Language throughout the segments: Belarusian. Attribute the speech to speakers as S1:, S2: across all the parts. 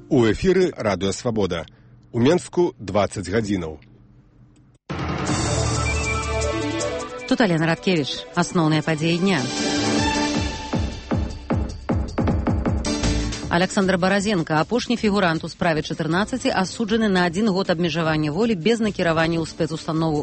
S1: У эфіры радыё Свабода. У Менску 20 гадзінаў.
S2: Тут Алена Радкевич. Асноўныя падзеі дня. Александр Баразенко, апошні фігурант у справе 14, асуджаны на 1 год абмежавання волі без накіравання ў спецустанову.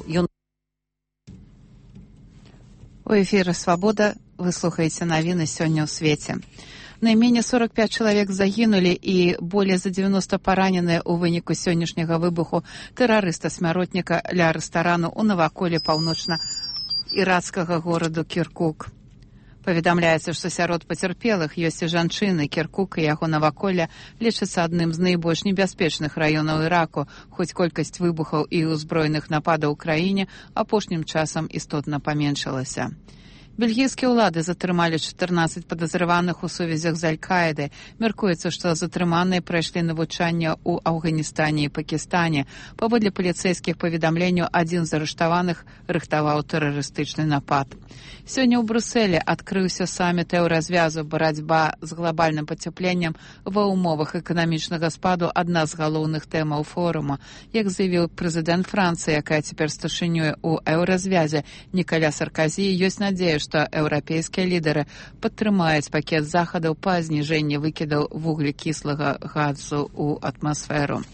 S3: У эфіры «Свабода» вы слухаеце навіны сёння ў свеце. Найменее 45 чалавек загінулі і болей за 90 параненыя ў выніку сённяшняга выбуху тэрарыста-смяротніка ля рэстарану ў наваколлі паўночна-іракскага гораду Кіркук. Паведамляецца, што сярод пацярпелых ёсць і жанчыны. Кіркук і яго наваколля лічацца адным з найбольш небяспечных раёнаў Іраку, хоць колькасць выбухаў і ўзброеных нападаў у краіне апошнім часам істотна паменшылася. Бельгійскія ўлады затрымалі 14 падазраваных у сувязях з Аль-Каідай. Мяркуецца, што затрыманыя прайшлі навучанне ў Афганістане і Пакістане. Паводле паліцэйскіх паведамленняў, адзін з арыштаваных рыхтаваў тэрарыстычны напад. Сёння ў Брюсселі адкрыўся саміт еўразвязу. Барацьба з глобальным пацяпленнем ва ўмовах эканамічнага спаду адна з галоўных тэмаў форума. Як заявіў прэзідэнт Францыі, якая цяпер старшынёй у еўразвязе, Нікаля Сарказі, ёсць надзея, што еўрапейскія лідары падтрымаюць пакет захадаў па зніжэнні выкідаў вуглекіслага газу ў атмасферу.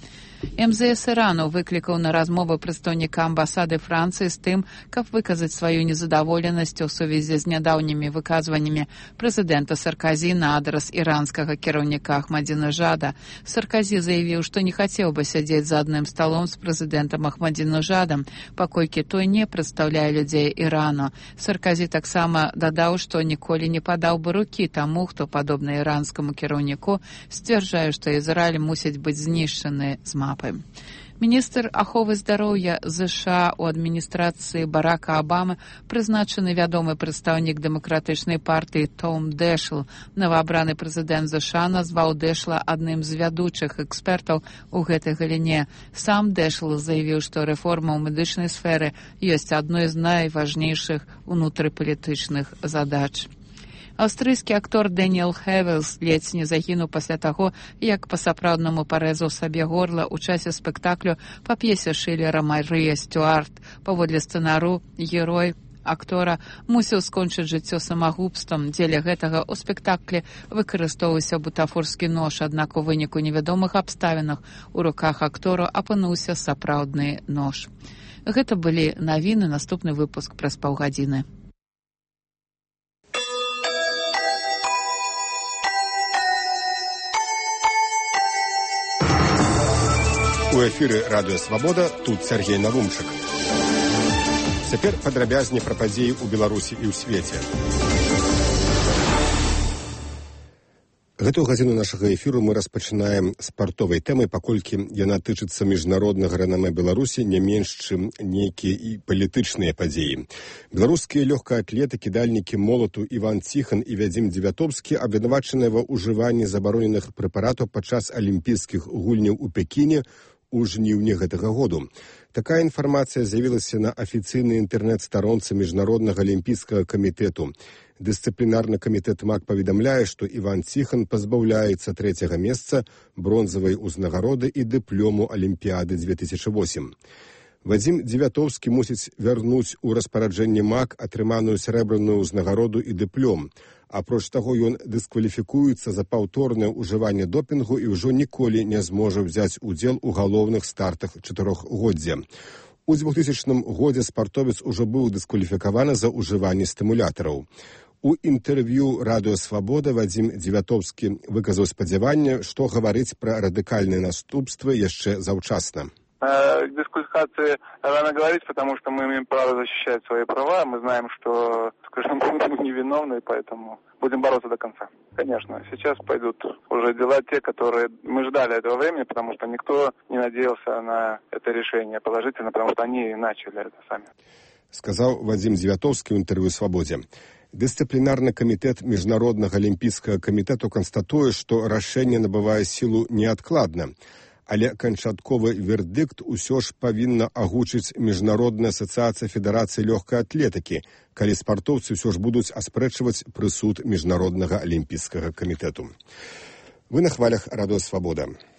S3: МЗС Ірану выклікаў на размову прадстаўніка амбасады Францыі з тым, каб выказаць сваю незадаволенасць у сувязі з нядаўнімі выказваннямі прэзідэнта Сарказі на адрас іранскага кіраўніка Ахмадзінежада. Сарказі заявіў, што не хацеў бы сядзець за адным сталом з прэзідэнтам Ахмадзінежадам, паколькі той не прадстаўляе людзей Ірану. Сарказі таксама дадаў, што ніколі не падаў бы рукі таму, хто, падобны іранскаму кіраўніку, сцвярджае, што Ізраіль мусіць быць знішчаны з мапы. Міністр аховы здароўя США ў адміністрацыі Барака Абамы прызначаны вядомы прадстаўнік дэмакратычнай партыі Том Дэшл. Новаабраны прэзідэнт США назваў Дэшла адным з вядучых экспертаў у гэтай галіне. Сам Дэшл заявіў, што рэформа ў медычнай сферы ёсць адной з найважнейшых унутрыпалітычных задач. Аўстрыйскі актор Дэніэл Хэвелс ледзь не загінуў пасля таго, як па-сапраўднаму парэзаў сабе горла ў часе спектаклю па п'есе Шылера «Марыя Стюарт». Паводле сцэнару, герой актора мусіў скончыць жыццё самагубствам. Дзеля гэтага ў спектаклі выкарыстоўваўся бутафорскі нож, аднак у выніку невядомых абставінах у руках актору апынуўся сапраўдны нож. Гэта былі навіны, наступны выпуск праз паўгадзіны.
S1: У эфіры радыё Свабода, тут Сергей Навумчык. Цяпер падрабязней пра падзеі ў Беларусі і ў свеце. Гэтую гадзіну нашага эфіру мы распачынаем спартовай тэмай, паколькі яна тычыцца міжнароднага рэнамэ Беларусі не менш, чым нейкія і палітычныя падзеі. Беларускія лёгкаатлеты, кідальнікі молату Іван Ціхан і Вядзім Дзевятоўскі абвінавачаныя ва ўжыванні забароненых прэпаратаў падчас алімпійскіх гульняў у Пекіне у жніўні гэтага году. Такая інфармацыя з'явілася на афіцыйнай інтэрнэт-старонцы Міжнароднага алімпійскага камітэту. Дысцыплінарны камітэт МАК паведамляе, што Іван Ціхан пазбаўляецца 3-го месца, бронзавай узнагароды і дыплому Алімпіяды 2008. Вадзім Дзевятоўскі мусіць вярнуць у распараджэнне МАК атрыманую срэбраную ўзнагароду і дыплом. Апроч таго, ён дыскваліфікуецца за паўторнае ўжыванне допінгу і ўжо ніколі не зможа ўзяць удзел у галоўных стартах чатырохгоддзя. У 2000 годзе спартовец ужо быў дыскваліфікаваны за ўжыванне стымулятараў. У інтэрв'ю радыё Свабода Вадзім Дзевятоўскі выказаў спадзяванне, што гаварыць пра радыкальныя наступствы яшчэ заўчасна.
S4: Дисквалификации рано говорить, потому что мы имеем право защищать свои права. Мы знаем, что, скажем, мы невиновны, поэтому будем бороться до конца. Конечно, сейчас пойдут уже дела те, которые мы ждали этого времени, потому что никто не надеялся на это решение положительно, потому что они начали это сами.
S1: Сказал Вадзім Дзевятоўскі ў інтэрв'ю «Свабодзе». Дысцыплінарны камітэт Міжнароднага алімпійскага камітэту канстатуе, што рашэнне набывае сілу неадкладна. Але канчатковы вердыкт усё ж павінна агучыць Міжнародная асацыяцыя федэрацыі лёгкай атлетыкі, калі спартоўцы ўсё ж будуць аспрэчваць прысуд Міжнароднага алімпійскага камітэту. Вы на хвалях радыё Свабода.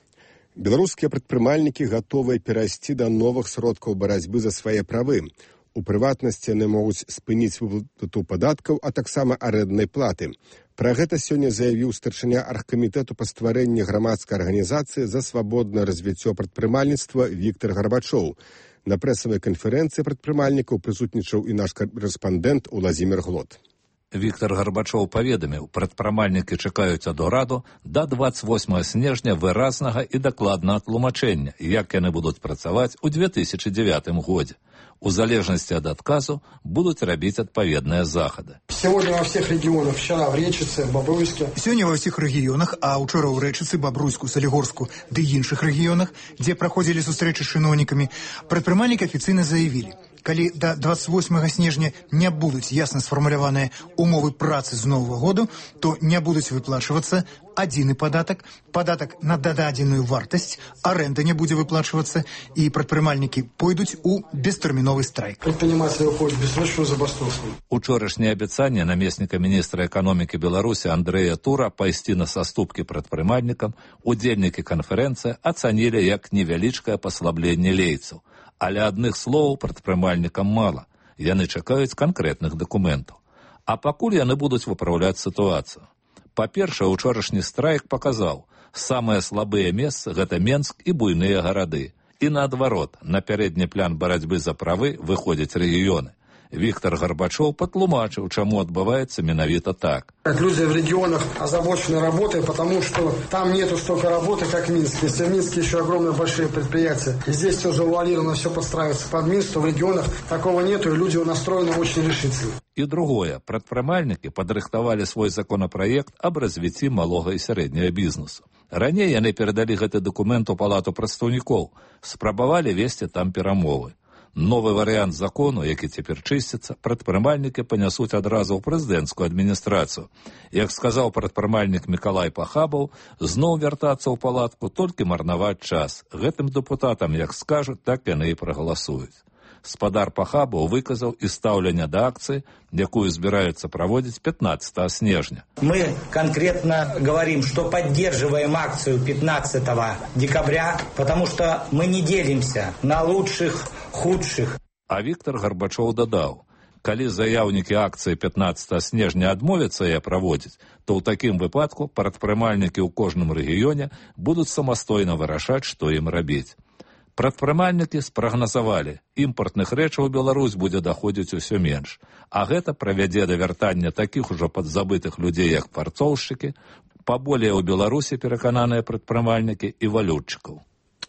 S1: Беларускія прадпрымальнікі гатовыя перайсці да новых сродкаў барацьбы за свае правы. У прыватнасці яны могуць спыніць выплату падаткаў, а таксама арэнднай платы. Пра гэта сёння заявіў старшыня аргкамітэту па стварэнні грамадскай арганізацыі за свабоднае развіццё прадпрымальніцтва Віктор Гарбачоў. На прэсавай канферэнцыі прадпрымальнікаў прысутнічаў і наш корэспандэнт Уладзімір Глот.
S5: Віктор Гарбачоў паведаміў, прадпрымальнікі чакаюць ад ураду да 28 снежня выразнага і дакладнага тлумачэння, як яны будуць працаваць у 2009 годзе. У залежнасці ад адказу будуць рабіць адпаведныя захады.
S6: Сегодня во всех регионах, вчера в Речице, Бобруйске.
S7: Сегодня во всех регионах, а учора ў Рэчыцы, Бобруйску, Салігорску ды іншых регионах, дзе праходзілі сустрэчы з чыноўнікамі, прадпрымальнікі афіцыйна заявілі, калі да 28 снежня не будуць ясна сфармуляваныя умовы працы з нового году, то не будуць выплачвацца адзіны падатак, падатак на дададзеную вартасць, аренда не будзе выплачвацца, і прадпрымальнікі пойдуць у бестэрміновы страйк.
S6: Предприниматели уходят в бессрочную забастовку.
S5: Учорашняе абяцанне намесніка міністра эканомікі Беларусі Андрэя Тура пайсці на саступкі прадпрымальнікам удзельнікі канферэнцыі ацанілі як невялічкае паслабленне лейцаў. Але адных словаў прадпрымальнікам мала. Яны чакаюць канкрэтных дакументаў. А пакуль яны будуць выпраўляць сітуацыю. Па-першае, учорашні страйк паказаў, самыя слабыя месцы – гэта Менск і буйныя гарады. І наадварот, на пярэдні план барацьбы за правы выходзяць рэгіёны. Віктор Гарбачоў патлумачыў, чаму адбываецца менавіта так.
S6: Люди в регионах озабочены работой, потому что там нету столько работы, как в Минске. Если в Минске еще огромные большие предприятия, и здесь все завуалировано, все подстраивается под Минск, то в регионах такого нету, и люди настроены очень решительно.
S5: І другое, прадпрымальнікі падрыхтавалі свой законапраект аб развіцці малога і сярэдняга бізнесу. Раней яны перадалі гэты дакумент у палату прадстаўнікоў, спрабавалі весці там перамовы. Новы варыянт закону, які цяпер чысціцца, прадпрымальнікі панясуць адразу ў прэзідэнцкую адміністрацыю. Як сказаў прадпрымальнік Мікалай Пахабаў, зноў вяртацца ў палатку, толькі марнаваць час. Гэтым дэпутатам, як скажуць, так яны і прагаласуюць. Спадар Пахабаў выказаў і стаўленне да акцыі, якую збіраюцца праводзіць 15 снежня.
S8: Мы конкретно говорим, что поддерживаем акцию 15 декабря, потому что мы не делимся на лучших, худших.
S5: А Віктор Гарбачоў дадаў, калі заяўнікі акцыі 15 снежня адмовяцца яе праводзіць, то ў такім выпадку прадпрымальнікі ў кожным рэгіёне будуць самастойна вырашаць, што ім рабіць. Прадпрымальнікі спрагназавалі, імпартных рэчаў у Беларусь будзе даходзіць усё менш, а гэта правядзе да вяртання такіх ужо падзабытых людзей, як фарцоўшчыкі, паболее ў Беларусі перакананыя прадпрымальнікі і валютчыкаў.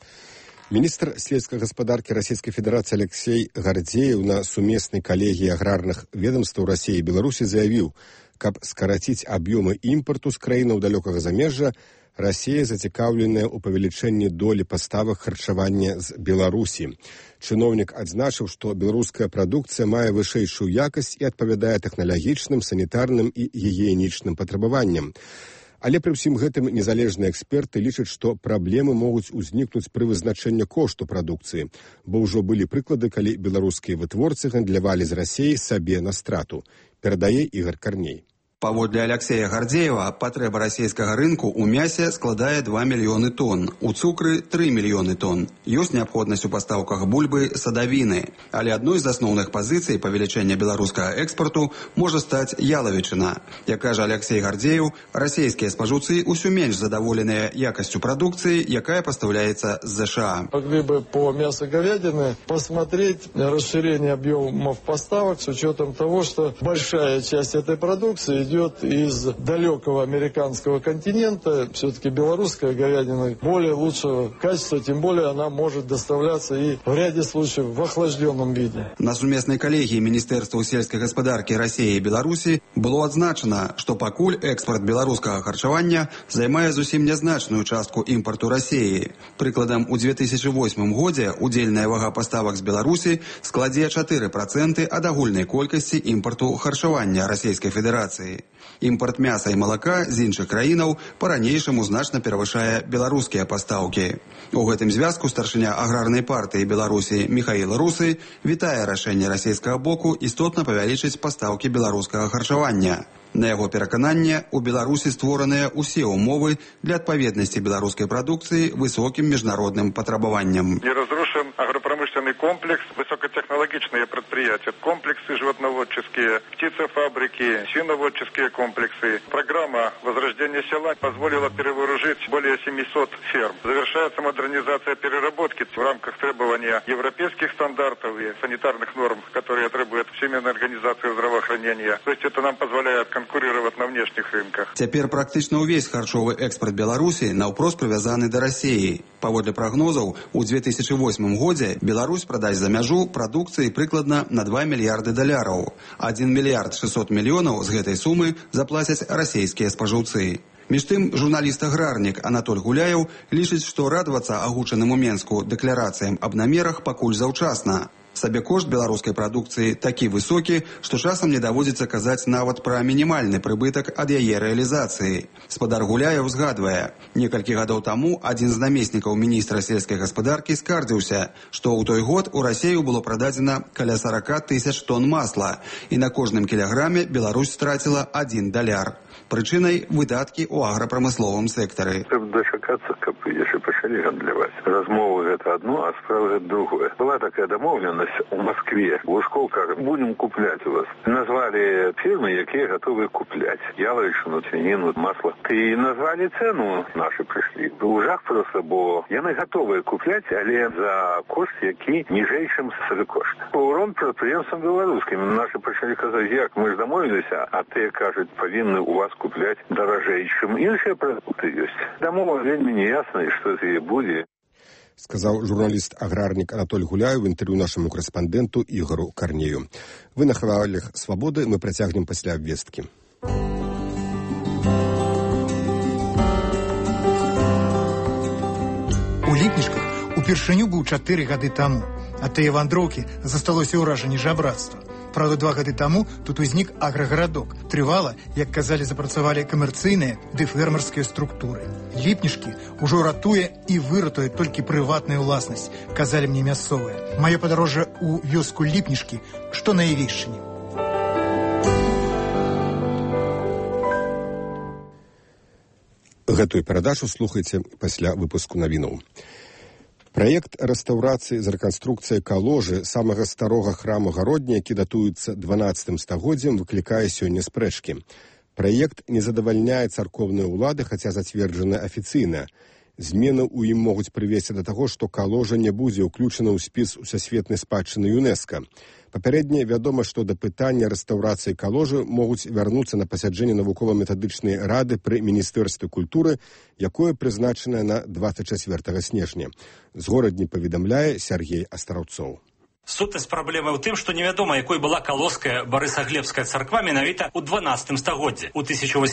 S1: Міністр сельскай гаспадаркі Расійскай Федэрацыі Алексей Гардзеев на сумеснай калегіі аграрных ведомстваў Расіі і Беларусі заявіў, каб скараціць аб'ёмы імпарту з краінаў далёкага замежжа, Расія зацікаўленая ў павелічэнні долі паставак харчавання з Беларусі. Чыноўнік адзначыў, што беларуская прадукцыя мае вышэйшую якасць і адпавядае тэхналагічным, санітарным і гігіенічным патрабаванням. Але пры ўсім гэтым незалежныя эксперты лічаць, што праблемы могуць узнікнуць пры вызначэнні кошту прадукцыі, бо ўжо былі прыклады, калі беларускія вытворцы гандлявалі з Расіяй сабе на страту. Перадае Ігор Карней.
S9: Паводле Алексея Гардзеева, патрэба расійскага рынку ў мясе складае 2 мільёны тонн, у цукры 3 мільёны тонн. Ёсць неабходнасць у пастаўках бульбы, садавіны, але адной з асноўных пазіцый павелічэння беларускага экспарту можа стаць ялавічына. Як кажа Алексей Гардзеев, расійскія спажыўцы ўсё менш задаволеныя якасцю прадукцыі, якая пастаўляецца з ЗША.
S10: Могли бы по мясу говядины посмотреть расширение объемов поставок с учетом того, что большая часть этой продукции идет из далекого американского континента. Все-таки белорусская говядина более лучшего качества, тем более она может доставляться и в ряде случаев в охлажденном виде.
S9: На сумеснай калегіі Міністэрстваў сельскай гаспадаркі Расіі і Беларусі было адзначана, што пакуль экспарт беларускага харчавання займае зусім нязначную частку імпарту Расіі. Прыкладам, у 2008 годзе удзельная вага паставак з Беларусі складзе 4% ад агульнай колькасці імпарту харчавання Расійскай Федэрацыі. Імпарт мяса і малака з іншых краінаў па-ранейшаму значна перавышае беларускія пастаўкі. У гэтым звязку старшыня аграрнай партыі Беларусі Міхаіл Русы вітае рашэнне расійскага боку істотна павялічыць пастаўкі беларускага харчавання. На яго перакананне, у Беларусі створаныя ўсе умовы для адпаведнасці беларускай прадукцыі высокім міжнародным патрабаванням.
S11: Не разрушен агропромышленный комплекс, высокотехнологичные предприятия, комплексы животноводческие, птицефабрики, свиноводческие комплексы. Программа возрождения села позволила перевооружить более 700 ферм. Завершается модернизация переработки в рамках требования европейских стандартов и санитарных норм, которые требует Всемирная организация здравоохранения. То есть это нам позволяет конкурировать на внешних рынках.
S9: Цяпер практычна ўвесь харчовы экспорт Беларусі наўпрост прывязаны да Расіі. Паводле прагнозаў, у 2008 годзе Беларусь прадасць за мяжу прадукцыі прыкладна на 2 мільярды даляраў. 1 мільярд 600 мільёнаў з гэтай сумы заплацяць расійскія спажыўцы. Між тым, журналіст-аграрнік Анатоль Гуляеў лічыць, што радавацца агучаным у Менску дэкларацыям аб намерах пакуль заўчасна. Сабекошт беларускай прадукцыі такі высокі, што часам не даводзіцца казаць нават пра мінімальны прыбытак ад яе рэалізацыі. Спадар Гуляеў згадвае, некалькі гадоў таму адзін з намеснікаў міністра сельскай гаспадаркі скардзіўся, што ў той год у Расію было прададзена каля 40 тысяч тонн масла, і на кожным кілаграме Беларусь страціла 1 даляр. Прычынай выдаткі ў аграпрамысловым сектары.
S12: Трэба дачакацца, каб яшчэ пачалі гандляваць. Размовы гэта адно, а справа гэта другое. Была такая дамоўленасць у Москве. Лужков кажа, будем купляць у вас. Назвалі фірмы, якія гатовы купляць. Яловичину, свінину, масло. І назвалі цэну, нашы прыйшлі. Жах проста, бо яны гатовыя купляць, але за кошт, які ніжэйшым сабекошт. Урон прадпрыемствам беларускім. Нашы пачалі казаць, як мы ж дамовіліся, а тыя кажуць, павінны у вас купляць даражэй, чым іншыя прадукты ёсць. Дамова вельмі неясна, што це будзе.
S1: Сказаў журналіст-аграрнік Анатоль Гуляев в інтэрв'ю нашаму корэспандэнту Ігору Карнею. Вы на хвалях свабоды, мы працягнем пасля абвесткі.
S7: У Ліпнішках упершыню быў 4 гады таму, а тыя вандроўкі засталося ўражанне жабрацтва. Правда, 2 гады таму тут узнік аграгарадок. Трывала, як казалі, запрацавалі камерцыйныя ды фермерскія структуры. Ліпнішкі ўжо ратуе і выратуе толькі прыватная ўласнасць, казалі мне мясцовыя. Маё падарожжа ў вёску Ліпнішкі, што на Івішчыне.
S1: Гэтую перадачу слухайце пасля выпуску навінаў. Праект рэстаўрацыі з рэканструкцыяй каложы самага старога храму гародня, які датуецца 12 стагоддзям, выклікае сёння спрэчкі. Праект не задавальняе царкоўныя ўлады, хаця зацверджаны афіцыйна. Змены ў ім могуць прывесці да таго, што каложа не будзе ўключана ў спіс усесветнай спадчыны ЮНЕСКА. Папярэдне вядома, што да пытання рэстаўрацыі каложы могуць вярнуцца на пасяджэнне навукова-метадычнай рады пры Міністэрстве культуры, якое прызначанае на 24 снежня. З горадні паведамляе Сергей Астараўцоў.
S13: Сутнасць праблемы ў тым, што невядома, якой была калоская Барысаглебская царква менавіта ў 12 стагоддзі. У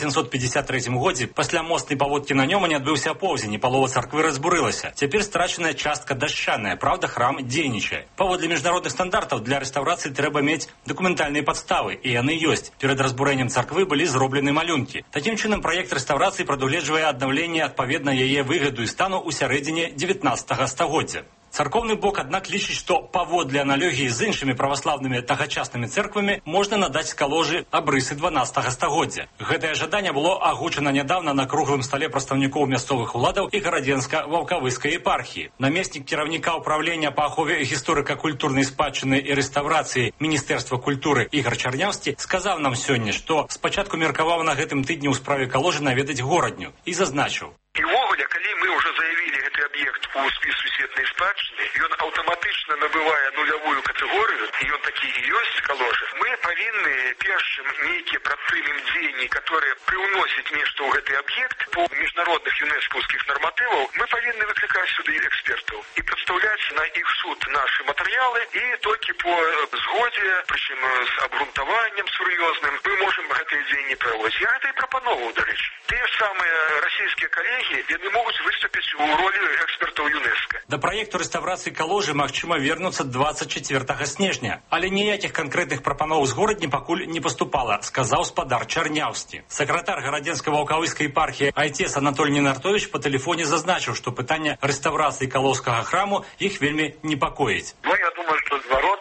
S13: 1853 годзе пасля моцнай паводкі на Нёмане адбыўся апоўзень, і палова царквы разбурылася. Цяпер страчаная частка дашчаная, праўда, храм дзейнічае. Паводле міжнародных стандартаў для рэстаўрацыі трэба мець дакументальныя падставы, і яны ёсць. Перад разбурэннем царквы былі зроблены малюнкі. Такім чынам, праект рэстаўрацыі прадугледжвае аднаўленне адпаведна яе выгляду і стану ў сярэдзіне 19 стагоддзя. Царкоўны бок, аднак, лічыць, што паводле аналогіі з іншымі праваслаўнымі тагачаснымі цэрквамі можна надаць каложы абрысы 12 стагоддзя. Гэтае жаданне было агучана нядаўна на круглым стале прадстаўнікоў мясцовых уладаў і гарадзенска-ваўкавыскай епархіі. Намеснік кіраўніка ўправлення па ахове гісторыка-культурнай спадчыны і рэстаўрацыі Міністэрства культуры Ігар Чарняўскі сказаў нам сёння, што спачатку меркаваў на гэтым тыдні ў справе каложы наведаць горадню і зазначыў.
S14: І ўвогуле, калі мы ўжо заявілі гэты аб'ект у спіс сусветнай спадчыны, ён аўтаматычна набывае нулявую катэгорыю, і ён такі і ёсць каложы. Мы павінны першым нейкія працэйным дзеянні, которые прыўносяць нешта ў гэты аб'ект по міжнародных юнескаўскіх нарматываў, мы павінны выклікаць сюды экспертаў і прадстаўляць на іх суд нашы матэрыялы, і толькі по згодзе, прычым з абгрунтаваннем сур'ёзным, мы можам гэтыя дзеянні праводзіць. Я гэта і прапановаў, дарэчы. Тыя самыя расійскія калегі, яны могуць выступіць у ролі экспертаў ЮНЕСКА.
S13: Да праекту рэстаўрацыі каложы магчыма вернуцца 24 снежня, але ніякіх канкрэтных прапаноў з горадні пакуль не паступала, сказаў спадар Чарняўскі. Сакратар гарадзенска-ваўкавыскай епархіі айцец Анатоль Ненартович па тэлефоне зазначыў, што пытанне рэстаўрацыі калоўскага храму іх вельмі непакоіць.
S14: Я думаю, што з варотаў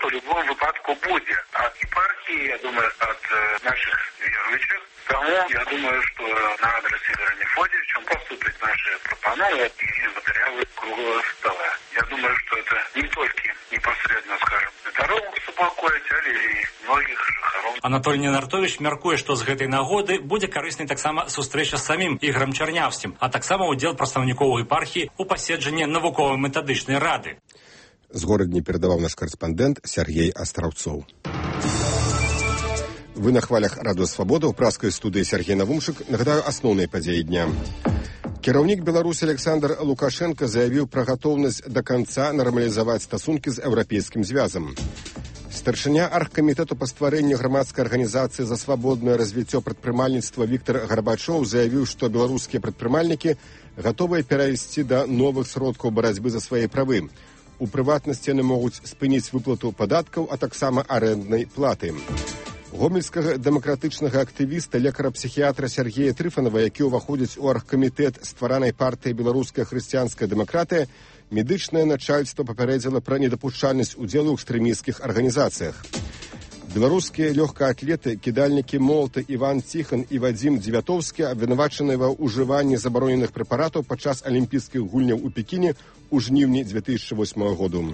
S14: по-любому выпадку будет. От епархии, я думаю, от наших верующих. Тому, я думаю, что на адрес Игоря Мефодьевича он поступит наши пропановы и материалы круглого стола. Я думаю, что это не только непосредственно, скажем, дорогу успокоить, але и многих жыхароў.
S13: Анатолий Ненартович мяркуе, што з гэтай нагоды будзе карыснай таксама сустрэча з самім Ігорам Чарнявскім, а таксама ўдзел прадстаўнікоў епархіі ў паседжанні навукова-метадычнай рады.
S1: З горадні перадаваў наш карэспандэнт Сергей Астраўцоў. Вы на хвалях Радыё Свабода, ў праскай студыі Сергей Навумчык. Нагадаю асноўныя падзеі дня. Кіраўнік Беларусі Александр Лукашенко заявіў пра гатоўнасць да канца нармалізаваць стасункі з Еўрапейскім звязам. Старшыня аргкамітэту па стварэнню грамадскай арганізацыі за свабоднае развіццё прадпрымальніцтва Віктор Гарбачоў заявіў, што беларускія прадпрымальнікі гатовыя перайсці да новых сродкаў барацьбы за свае правы. У прыватнасці яны могуць спыніць выплату падаткаў, а таксама арэнднай платы. Гомельскага дэмакратычнага актывіста, лекара-псіхіятра Сергея Трыфанова, які ўваходзіць у аргкамітэт стваранай партыі «Беларуская хрысціянская дэмакратыя», медычнае начальство папярэдзіла пра недапушчальнасць удзелу ў экстрэмісцкіх арганізацыях. Беларускія лёгкаатлеты, кідальнікі молата Іван Ціхан і Вадзім Дзевятоўскі абвінавачаныя ва ўжыванні забароненых прэпаратаў падчас алімпійскіх гульняў у Пекіне ў жніўні 2008 году.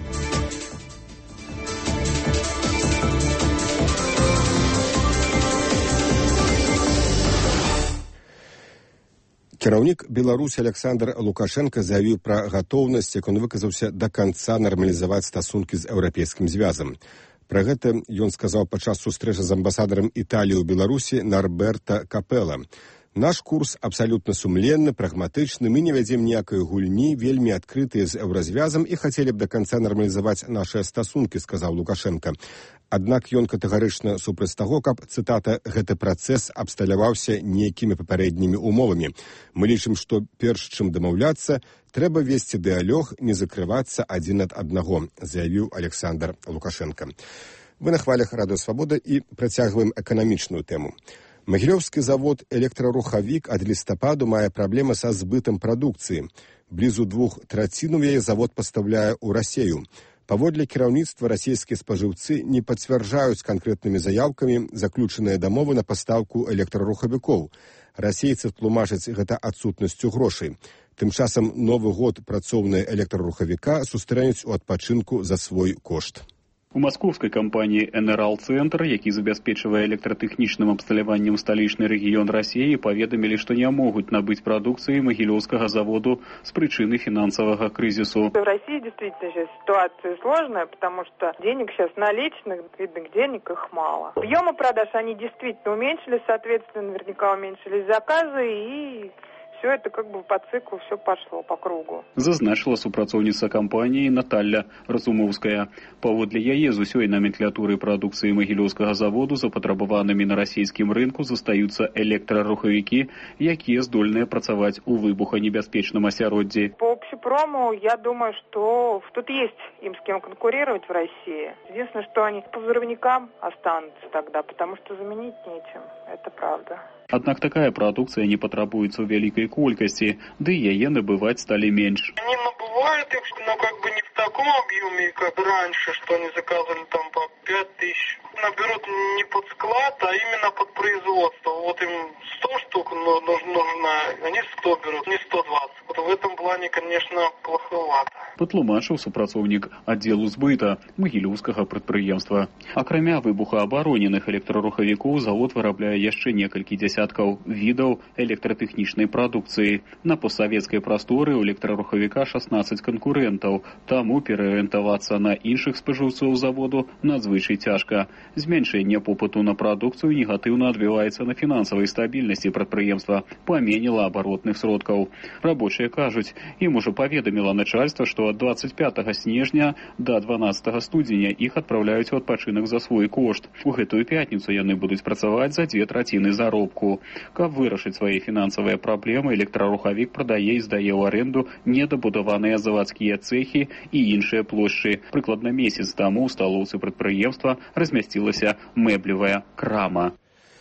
S1: Кіраўнік Беларусі Александр Лукашенко заявіў пра гатоўнасць, як он выказаўся, да канца нармалізаваць стасункі з Еўрапейскім звязам. Пра гэта ён сказаў падчас сустрэчы з амбасадарам Італіі ў Беларусі Нарберта Капэла. Наш курс абсалютна сумленны, прагматычны, мы не вядзем ніякай гульні, вельмі адкрытыя з еўразвязам і хацелі б да канца нармалізаваць нашыя стасункі, сказаў Лукашенко. Аднак ён катэгарычна супраць таго, каб, цытата, гэты працэс абсталяваўся нейкімі папярэднімі умовамі. Мы лічым, што перш чым дамаўляцца, трэба весці дыялог, не закрывацца адзін ад аднаго, заявіў Александр Лукашенко. Вы на хвалях Радыё Свабода і працягваем эканамічную тэму. Магілёўскі завод «Электрарухавік» ад лістападу мае праблемы са збытам прадукцыі. Блізу 2/3 яе завод пастаўляе ў Расею. Паводле кіраўніцтва расійскія спажыўцы не пацвярджаюць канкрэтнымі заяўкамі заключаныя дамовы на пастаўку электрарухавікоў. Расейцы тлумачаць гэта адсутнасцю грошай. Тым часам новы год працоўныя электрарухавіка сустрэнуць у адпачынку за свой кошт.
S15: У маскоўскай кампаніі «Энерал-цэнтр», які забяспечвае электратэхнічным абсталяваннем сталічны рэгіён Расіі, паведамілі, што не могуць набыць прадукцыі магілёўскага заводу з прычыны фінансавага крызісу.
S16: В России действительно сейчас ситуация сложная, потому что денег сейчас наличных, видных денег их мало. Объемы продаж, они действительно уменьшились, соответственно, наверняка уменьшились заказы и... Все это как бы по циклу, все пошло по кругу.
S15: Зазначила супрацоўніца кампаніі Наталья Разумовская. Паводле яе з усёй номенклатуры прадукцыі магілёўскага заводу запатрабаванымі на расійскім рынку застаюцца электрарухавікі, якія здольныя працаваць у выбуханебяспечным асяроддзі.
S16: По общепрому, я думаю, что тут есть им с кем конкурировать в России. Единственное, что они по взрывникам останутся тогда, потому что заменить нечем. Это правда.
S15: Аднак такая прадукцыя не патрабуецца ў вялікай колькасці, ды яе набываць сталі менш.
S17: Они набывают их, но как бы не в таком объеме, как раньше, что они заказывали там по 5000. Наберут не под склад, а именно под производство. Вот им 100 штук нужно, они 100 берут, не 120. Вот в этом плане, конечно, плоховато.
S15: Патлумачыў супрацоўнік аддзелу збыта магілёўскага прадпрыемства. Акрамя выбухаабароненых электрарухавікоў, завод вырабляе яшчэ некалькі дзясяткаў відаў электратэхнічнай прадукцыі. На постсавецкай прасторы ў электрарухавіка 16 канкурэнтаў, таму пераарыентавацца на іншых спажыўцоў заводу надзвычай цяжка. Зменшэнне попыту на прадукцыю негатыўна адбіваецца на фінансавай стабільнасці прадпрыемства, паменіла абаротных сродкаў. Рабочыя кажуць, ім ужо паведаміла начальства, што ад 25 снежня да 12 студзеня іх адпраўляюць у адпачынак за свой кошт. У гэтую пятніцу яны будуць працаваць за 2/3 заробку. Каб вырашыць свае фінансавыя праблемы, электрарухавік прадае і здае ў аренду недабудаваныя завадскія цэхі і іншыя плошчы. Прыкладна месяц таму ў сталоўцы прадпрыемства размясцілася мэблевая крама.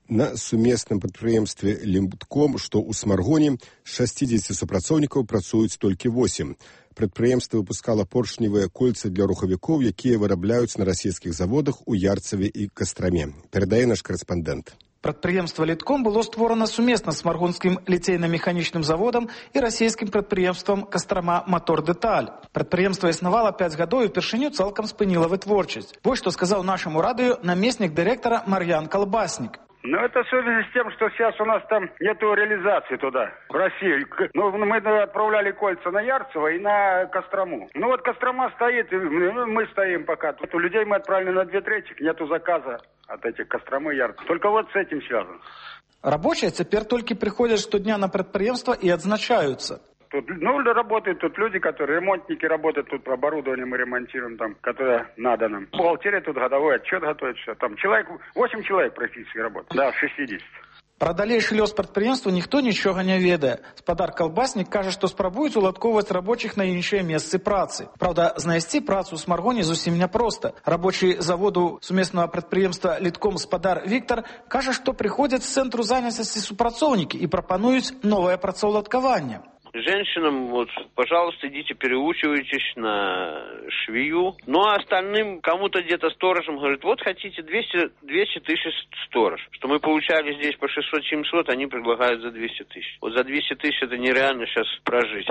S1: На сумесным прадпрыемстве «Лімбтком», што ў Смаргоне, з 60 супрацоўнікаў працуюць толькі 8. Прадпрыемства выпускала поршневыя кольцы для рухавікоў, якія вырабляюць на расійскіх заводах у Ярцаве і Кастраме. Перадае наш корэспандэнт.
S18: Прадпрыемства «Літком» было створана сумесна з Смаргонскім ліцейна-механічным заводам і расійскім прадпрыемствам «Кастрама Мотор Деталь». Прадпрыемства існавала 5 гадоў і упершыню цалкам спыніла вытворчасць. Вось што сказаў нашаму радыё намеснік дырэктара Мар'ян Колбаснік.
S19: Ну, это в связи с тем, что сейчас у нас там нету реализации туда, в Россию. Ну, мы отправляли кольца на Ярцево и на Кострому. Ну, вот Кострома стоит, и мы стоим пока. Тут у людей мы отправили на 2/3, нету заказа от этих Костромы и Ярцева. Только вот с этим связано.
S18: Рабочие цяпер толькі прыходзяць штодня на прадпрыемства і адзначаюцца.
S19: Тут, работают тут люди, которые ремонтники работают, тут оборудование мы ремонтируем, там, которое надо нам. Бухгалтерия тут годовой отчет готовит, все. Там 8 человек практически работает. Да, 60.
S18: Пра далейшы лёс прадпрыемства ніхто нічога не ведае. Спадар Калбаснік кажа, што спрабуюць уладкоўваць рабочых на іншыя месцы працы. Праўда, знайсці працу ў Смаргоне зусім няпроста. Рабочы заводу сумеснага прадпрыемства «Літком» спадар Віктор кажа, што прыходзяць з цэнтру занятасці супрацоўнікі і прапануюць новае працаўладкаванне.
S20: Женщинам, вот, пожалуйста, идите, переучивайтесь на швею. Ну, а остальным, кому-то где-то сторожем, говорит, вот хотите 200 тысяч сторож. Что мы получали здесь по 600-700, они предлагают за 200 тысяч. Вот за 200 тысяч это нереально сейчас прожить.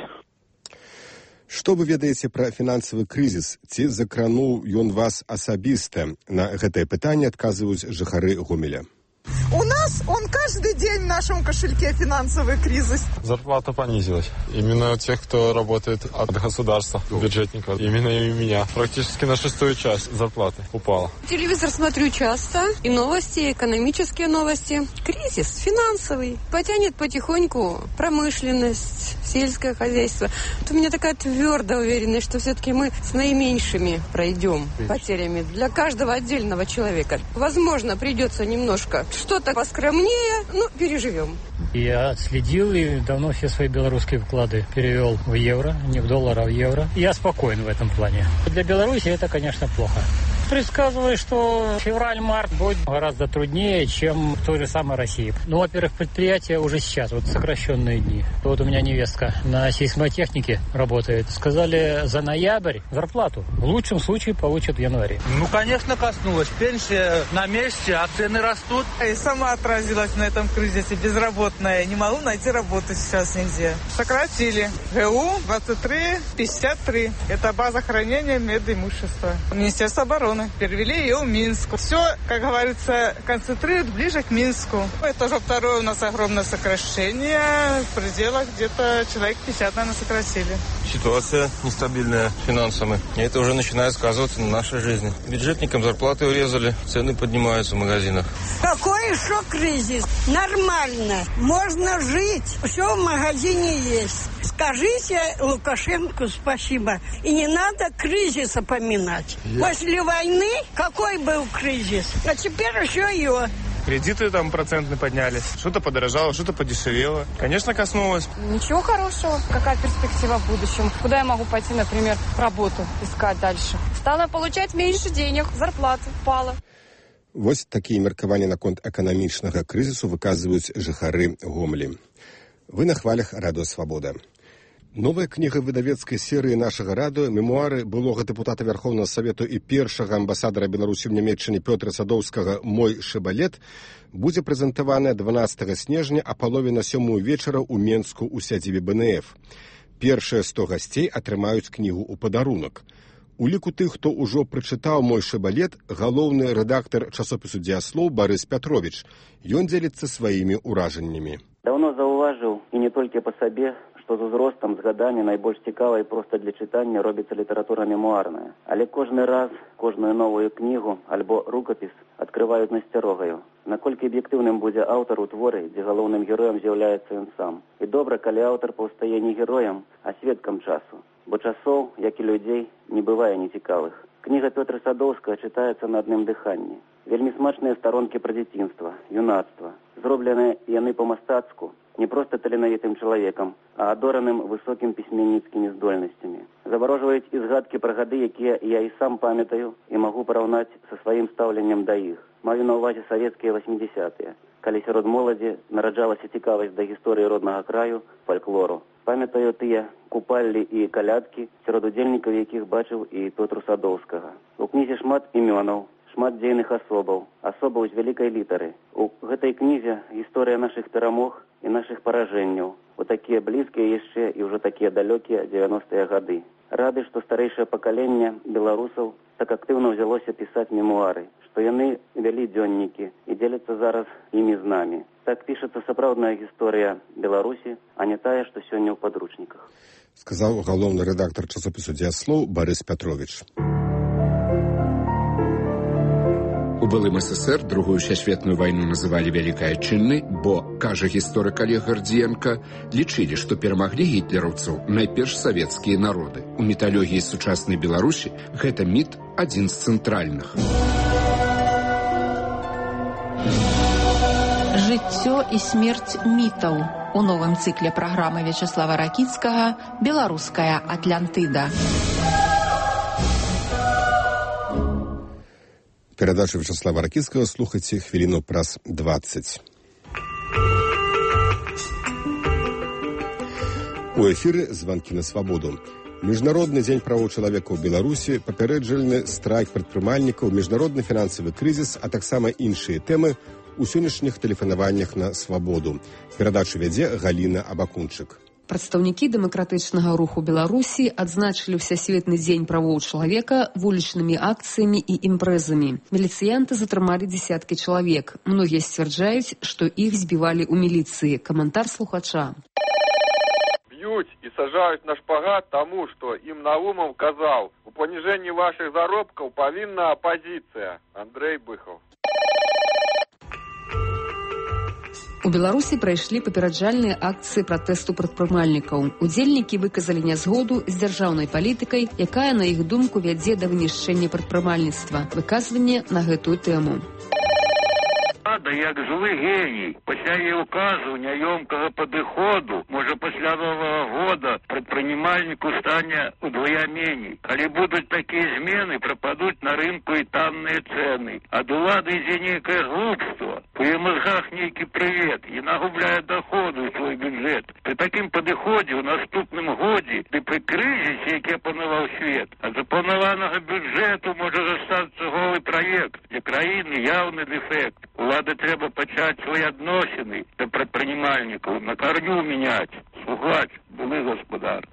S1: Што вы ведаеце пра фінансавы крызіс? Ці закрануў ён вас асабіста? На гэтае пытанне адказваюць жыхары Гомеля.
S21: У нас он каждый день в нашем кошельке финансовый кризис.
S22: Зарплата понизилась. Именно у тех, кто работает от государства, бюджетников. Именно и у меня. Практически на 6-ю часть зарплаты упала.
S23: Телевизор смотрю часто. И новости, экономические новости. Кризис финансовый. Потянет потихоньку промышленность, сельское хозяйство. Вот у меня такая твердая уверенность, что все-таки мы с наименьшими пройдем потерями для каждого отдельного человека. Возможно, придется немножко что-то поскромнее, но переживем.
S24: Я отследил и давно все свои белорусские вклады перевел в евро, не в доллар, а в евро. Я спокоен в этом плане. Для Беларуси это, конечно, плохо. Предсказываю, что февраль-март будет гораздо труднее, чем в той же самой России. Ну, во-первых, предприятия уже сейчас, вот сокращенные дни. Вот у меня невестка на сейсмотехнике работает. Сказали, за ноябрь зарплату в лучшем случае получат в январе.
S25: Ну, конечно, коснулась. Пенсия на месте, а цены растут.
S21: Я сама отразилась на этом кризисе, безработная. Не могу найти работу сейчас нигде. Сократили. ГУ 23, 53. Это база хранения медимущества. Министерство обороны. Перевели ее в Минск. Все, как говорится, концентрируют ближе к Минску. Это уже второе у нас огромное сокращение. В пределах где-то человек 50, наверное, сократили.
S22: Ситуация нестабильная финансами. И это уже начинает сказываться на нашей жизни. Бюджетникам зарплаты урезали, цены поднимаются в магазинах.
S26: Какой еще кризис? Нормально. Можно жить. Все в магазине есть. Скажите Лукашенко спасибо. И не надо кризиса поминать. После войны какой был кризис? А теперь еще ее.
S22: Кредиты там процентные поднялись. Что-то подорожало, что-то подешевело. Конечно, коснулось.
S27: Ничего хорошего. Какая перспектива в будущем? Куда я могу пойти, например, работу искать дальше? Стала получать меньше денег. Зарплата упала.
S1: Вось такія меркаванні наконт эканамічнага крызісу выказваюць жыхары Гомелі. Вы на хвалях Радыё Свабода. Новая кніга выдавецкай серыі нашага радыё «Мемуары былога дэпутата Вярхоўнага Савету і першага амбасадара Беларусі ў Нямецчыне Пётра Садоўскага «Мой шыбалет» будзе прэзентаваная 12 снежня а палове на 7 вечара ў Менску ў сядзібе БНФ. Першыя 100 гасцей атрымаюць кнігу ў падарунак. У ліку тых, хто ўжо прачытаў «Мой шыбалет», галоўны рэдактар часопісу «Дзеяслоў» Барыс Пятровіч. Ён дзеліцца сваімі ўражаннямі.
S28: Даўно заўважыў, і не толькі па сабе, што з узростам, з гадамі найбольш цікавай проста для чытання робіцца літаратура мемуарная. Але кожны раз, кожную новую кнігу альбо рукапіс адкрываюць насцярогаю. Наколькі аб'ектыўным будзе аўтар у творы, дзе галоўным героем з'яўляецца ён сам. І добра, калі аўтар паўстае не героем, а сведкам часу. Бо часоў, як і людзей, не бывае нецікавых. Кніга Пётра Садоўскага чытаецца на адным дыханні. Вельмі смачныя старонкі пра дзяцінства, юнацтва. Зробленыя яны па-мастацку, не проста таленавітым чалавекам, а адораным высокім пісьменніцкімі здольнасцямі. Заварожваюць і згадкі пра гады, якія я і сам памятаю і магу параўнаць са сваім стаўленнем да іх. Маю на ўвазе савецкія 80-е, калі сярод моладзі нараджалася цікавасць да гісторыі роднага краю, фальклору. Памятаю тыя купаллі і калядкі, сярод удзельнікаў якіх бачыў і Пётру Садоўскага. У кнізе шмат імёнаў, шмат дзейных асобаў з вялікай літары. У гэтай кнізе гісторыя нашых перамог і нашых паражэнняў. У такія блізкія яшчэ і ўжо такія далёкія 90-е гады. Рады, што старэйшае пакаленне беларусаў так актыўна ўзялося пісаць мемуары, што яны вялі дзённікі і дзеляцца зараз імі з намі. Так пішацца сапраўдная гісторыя Беларусі, а не тая, што сёння ў падручніках.
S1: Сказаў галоўны рэдактар часопісу «Дзеяслоў» Барыс Пятровіч.
S2: У былым СССР Другую сусветную вайну называлі вялікай адчыннай, бо, кажа гісторык Олег Гардзіенка, лічылі, што перамаглі гітлераўцаў найперш савецкія народы. У міталогіі сучаснай Беларусі гэта міт адзін з цэнтральных.
S3: Жыццё і смерць мітаў. У новым цыкле праграмы Вячеслава Ракіцкага «Беларуская Атлантыда».
S1: Перадачу Вячеслава Ракіцкага слухайце хвіліну праз 20. У эфіры «Званкі на свабоду». Міжнародны дзень правоў чалавека ў Беларусі, папярэджальны страйк прадпрымальнікаў, міжнародны фінансавы крызіс, а таксама іншыя тэмы у сённяшніх тэлефанаваннях на свабоду. Перадачу вядзе Галіна Абакунчык.
S4: Прадстаўнікі дэмакратычнага руху Беларусі адзначылі Всесветны дзень правоў чалавека вулічнымі акцыямі і імпрэзамі. Міліцыянты затрымалі дзесяткі чалавек. Многія сцвярджаюць, што іх збівалі ў міліцыі. Каментар слухача.
S5: Б'юць і сажаюць на шпагат таму, што ім Наумов казаў, у паніжэнні вашых заробкаў павінна апазіцыя. Андрэй Быхаў.
S4: У Беларусі прайшлі папераджальныя акцыі пратэсту прадпрымальнікаў. Удзельнікі выказалі нязгоду з дзяржаўнай палітыкай, якая, на іх думку, вядзе да вынішчэння прадпрымальніцтва. Выказванне на гэтую тэму.
S6: Рада, як злы геній, пасля яе указу няёмкага падыходу, можа пасля Новага года прадпрымальніку стане удвая меней. Калі будуць такія змены, прападуць на рынку і танныя цэны. Ад улады ідзе нейкае глупства. У яе мозгах нейкі прывет, яна губляе доходу ў свой бюджэт. Пры такім падыходзе ў наступным годзе, ды пры крызісе, які апанаваў свет, ад запланаванага бюджэту можа застацца голы праект. Для краіны яўны дэфект. Улады трэба пачаць свае адносіны да прадпрымальнікаў, на карню мяняць. Слухач, былы гаспадар.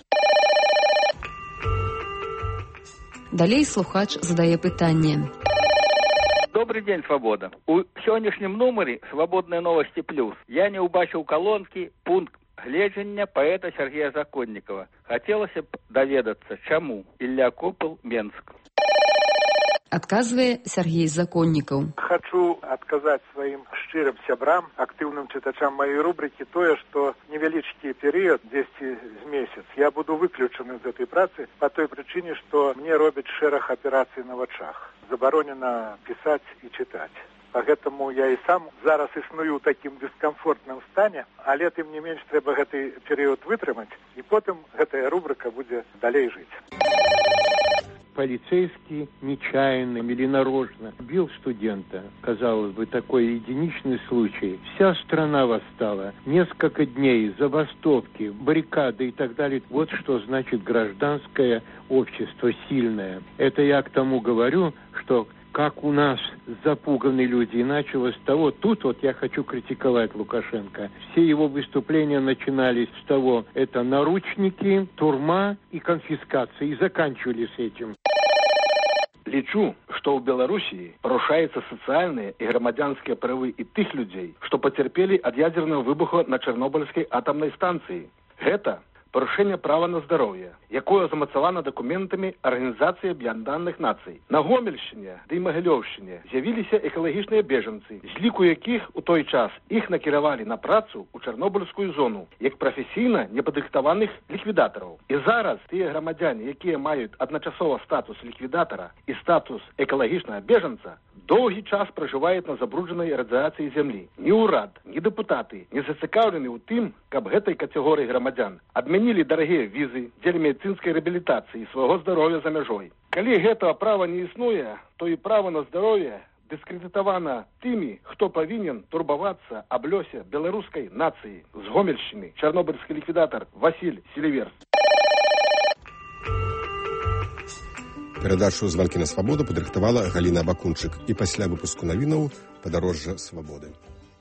S4: Далей слухач задае пытанне.
S8: Добрый день, Свобода. У сённяшнім нумары «Свободные новости плюс» я не убачыў колонки «Пункт гледжання паэта Сергея Законникова». Хацелася б даведацца, чаму. Ілля Копыл, Менск.
S4: Адказвае Сергей Законнікаў.
S10: Хочу адказаць сваім шчырым сябрам, актыўным чытачам маёй рубрыкі тое, што невялічкі перыяд, 10 з месяц, я буду выключаны з этой працы по той прычыне, што мне робяць шэраг аперацый на вачах. Забаронена пісаць і чытаць. Поэтому я і сам зараз існую ў такім дыскамфортным стане, але тым не менш трэба гэты перыяд вытрымаць, і потым гэтая рубрика будзе далей жыць.
S11: Полицейский нечаянно или нарочно бил студента. Казалось бы, такой единичный случай. Вся страна восстала. Несколько дней, забастовки, баррикады и так далее. Вот что значит гражданское общество сильное. Это я к тому говорю, что как у нас запуганы люди, и началось с того, тут вот я хочу критиковать Лукашенко. Все его выступления начинались с того, это наручники, турма и конфискация, и заканчивались этим.
S29: Лічу, што ў Беларусі парушаюцца сацыяльныя і грамадзянскія правы і тых людзей, што пацярпелі ад ядзернага выбуху на Чарнобыльскай атамнай станцыі. Гэта парушэнне права на здароўе, якое замацавана дакументамі Арганізацыі Аб'яднаных Нацый. На Гомельшчыне ды і Магілёўшчыне з'явіліся экалагічныя бежанцы, з ліку якіх у той час іх накіравалі на працу ў Чарнобыльскую зону, як прафесійна непадрыхтаваных ліквідатараў. І зараз тыя грамадзяне, якія маюць адначасова статус ліквідатара і статус экалагічнага бежанца, доўгі час пражываюць на забруджанай радыяцыі зямлі. Ні ўрад, ні дэпутаты не зацікаўлены ў тым, каб гэтай катэгорыі грамадзян адмянілі дарагія візы дзеля медыцынскай рэабілітацыі свайго здароўя за мяжой. Калі гэтага права не існуе, то і права на здароўе дыскрэдытавана тымі, хто павінен турбавацца аб лёсе беларускай нацыі. З Гомельшчыны чарнобыльскі ліквідатар Васіль Селіверс.
S1: Перадачу «Званкі на свабоду» падрыхтавала Галіна Бакунчык. І пасля выпуску навінаў «Падарожжа свабоды».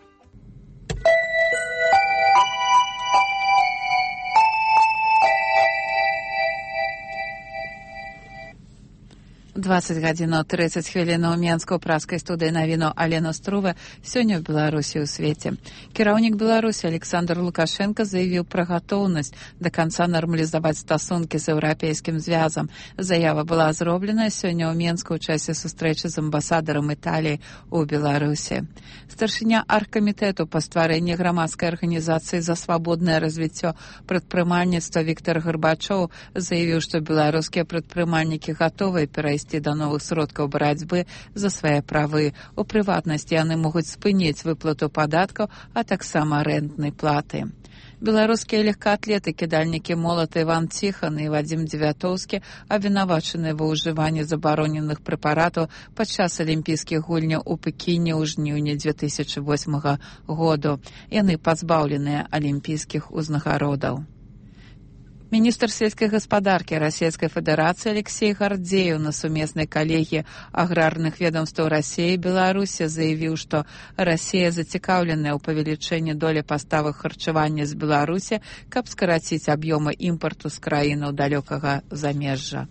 S3: 20:30 у Менску ў праскай студыі навіну Алена Струва сёння ў Беларусі ў свеце. Кіраўнік Беларусі Александр Лукашенко заявіў пра гатоўнасць да канца нармалізаваць стасункі з еўрапейскім звязам. Заява была зроблена сёння ў Менску ў часе сустрэчы з амбасадарам Італіі ў Беларусі. Старшыня аргкамітэту па стварэнні грамадскай арганізацыі за свабоднае развіццё прадпрымальніцтва Віктор Гарбачоў заявіў, што беларускія прадпрымальнікі гатовыя перайсці да новых сродкаў барацьбы за свае правы. У прыватнасці яны могуць спыніць выплату падаткаў, а таксама рэнтнай платы. Беларускія легкаатлеты, кідальнікі молата Іван Ціхан і Вадзім Дзевятоўскі абвінавачаныя ва ўжыванні забароненых прэпаратаў падчас алімпійскіх гульняў у Пекіне ў жніўні 2008 году. Яны пазбаўленыя алімпійскіх узнагародаў. Міністр сельскай гаспадаркі Расійскай Федэрацыі Алексей Гардзеев на сумеснай калегіі аграрных ведомстваў Расіі і Беларусі заявіў, што Расія зацікаўленая ў павелічэнні долі паставак харчавання з Беларусі, каб скараціць аб'ёмы імпарту з краінаў далёкага замежжа.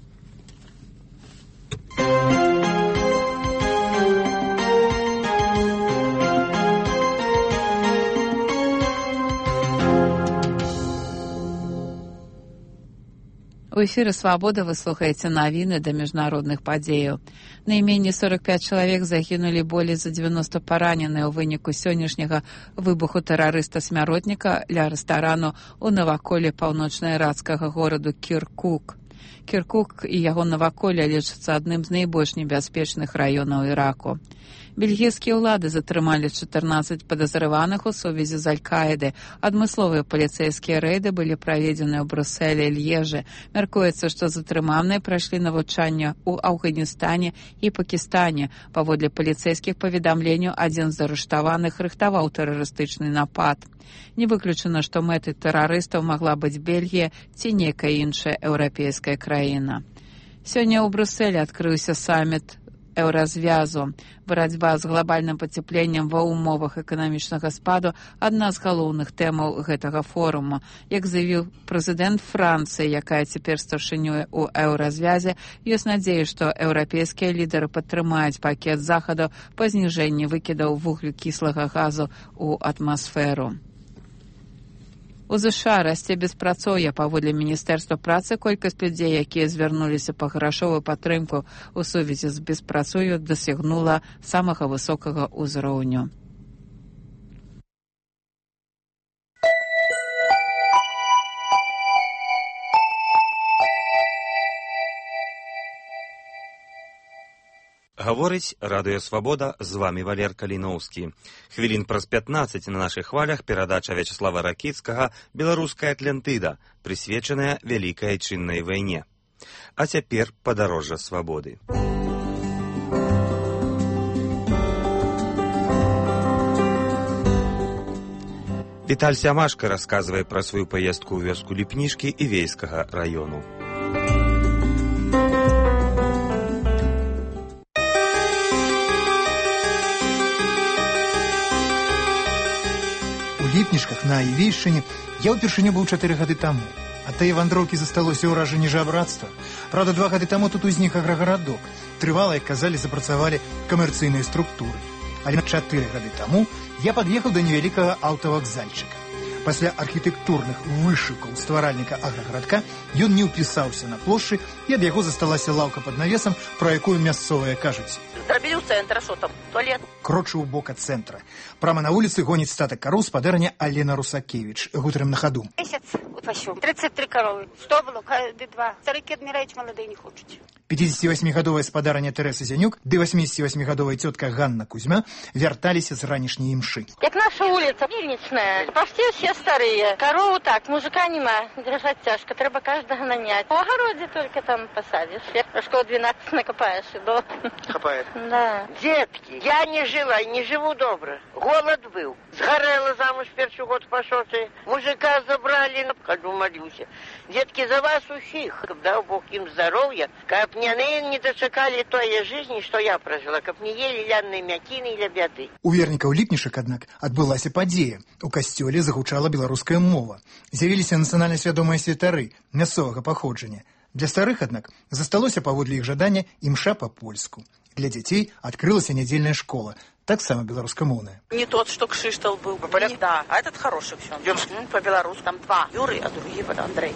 S3: У эфіры «Свабода» вы слухаеце навіны да міжнародных падзеяў. Найменей 45 чалавек загінулі, болей за 90 параненыя ў выніку сённяшняга выбуху тэрарыста-смяротніка ля рэстарану ў наваколлі паўночна-іракскага гораду Кіркук. Кіркук і яго наваколле лічацца адным з найбольш небяспечных раёнаў Іраку. Бельгійскія ўлады затрымалі 14 падазраваных у сувязі з Аль-Каідай. Адмысловыя паліцэйскія рэйды былі праведзены ў Брусэлі і Льежы. Мяркуецца, што затрыманыя прайшлі навучанне ў Афганістане і Пакістане. Паводле паліцэйскіх паведамленняў, адзін з арыштаваных рыхтаваў тэрарыстычны напад. Не выключана, што мэтай тэрарыстаў магла быць Бельгія ці нейкая іншая еўрапейская краіна. Сёння ў Брусэлі адкрыўся саміт еўразвязу. Барацьба з глобальным пацяпленнем ва ўмовах эканамічнага спаду – адна з галоўных тэмаў гэтага форума. Як заявіў прэзідэнт Францыі, якая цяпер старшынюе ў еўразвязе, ёсць надзея, што еўрапейскія лідары падтрымаюць пакет захадаў па зніжэнні выкідаў вуглякіслага газу ў атмасферу. У ЗША расце беспрацоўе. Паводле Міністэрства працы, колькасць людзей, якія звярнуліся па грашовую падтрымку ў сувязі з беспрацоўем, дасягнула самага высокага ўзроўню.
S7: Гаворыць Радыё Свабода, з вамі Валер Каліноўскі. Хвілін праз 15 на нашых хвалях перадача Вячеслава Ракіцкага «Беларуская Атлантыда», прысвечаная Вялікай Айчыннай вайне. А цяпер падарожжа свабоды. Віталь Сямашка расказвае пра сваю паездку ў вёску Ліпнішкі і Вейскага раёну.
S9: У Ліпнішках на Івейшчыне я ўпершыню быў 4 гады таму. Ад тае вандроўкі засталося ўражанне жабрацтва. Праўда, 2 гады таму тут узнік аграгарадок. Трывала, як казалі, запрацавалі камерцыйныя структуры. Але 4 гады таму я пад'ехаў да невялікага аўтавакзальчыка. Пасля архітэктурных вышыкаў стваральніка аграгарадка ён не ўпісаўся на плошчы, і ад яго засталася лаўка пад навесам, пра якую мясцовыя кажуць.
S12: Зрабілі ў цэнтр, а што там? Туалет?
S9: Крочу ў бок ад цэнтра. Прама на вуліцы гоніць статак кароў спадарня Алена Русакевіч. Гутарым на хаду.
S12: Месяц у пасю. 33 коровы. 100 было, 2. Старики адміраюць, маладыя не хочуць.
S9: 58-гадовая спадарня Тэрэса Зянюк ды 88-гадовая цётка Ганна Кузьма вярталіся з ранішняй імшы.
S13: Як наша улица, мельничная, почти все старые. Корову так, мужика нема, держать тяжко, треба каждого нанять. В огороде только там посадишь. В школу 12 накопаешь и до.
S14: Хапает?
S13: Да.
S14: Детки, я не жила и не живу добро. Голод был. Сгорела замуж перший год пошел. Мужика забрали, ходу молюся. Детки, за вас усіх, дав Бог им здоровья, каб не дочекали той жизни, что я прожила, каб не ели лянные мякины или бяды.
S9: У вернікаў ліпнішак, аднак, адбылася падзея. У касцёле загучала беларуская мова. З'явіліся нацыянальна свядомыя святары мясцовага паходжання. Для старых, аднак, засталося паводле іх жадання імша па-польску. Для дзяцей адкрылася нядзельная школа, таксама беларускамоўная.
S12: Не тот, что Кшиштал был. По порядку? Да, а этот хороший все. По-белорусски там 2 Юры, а другие Андрей.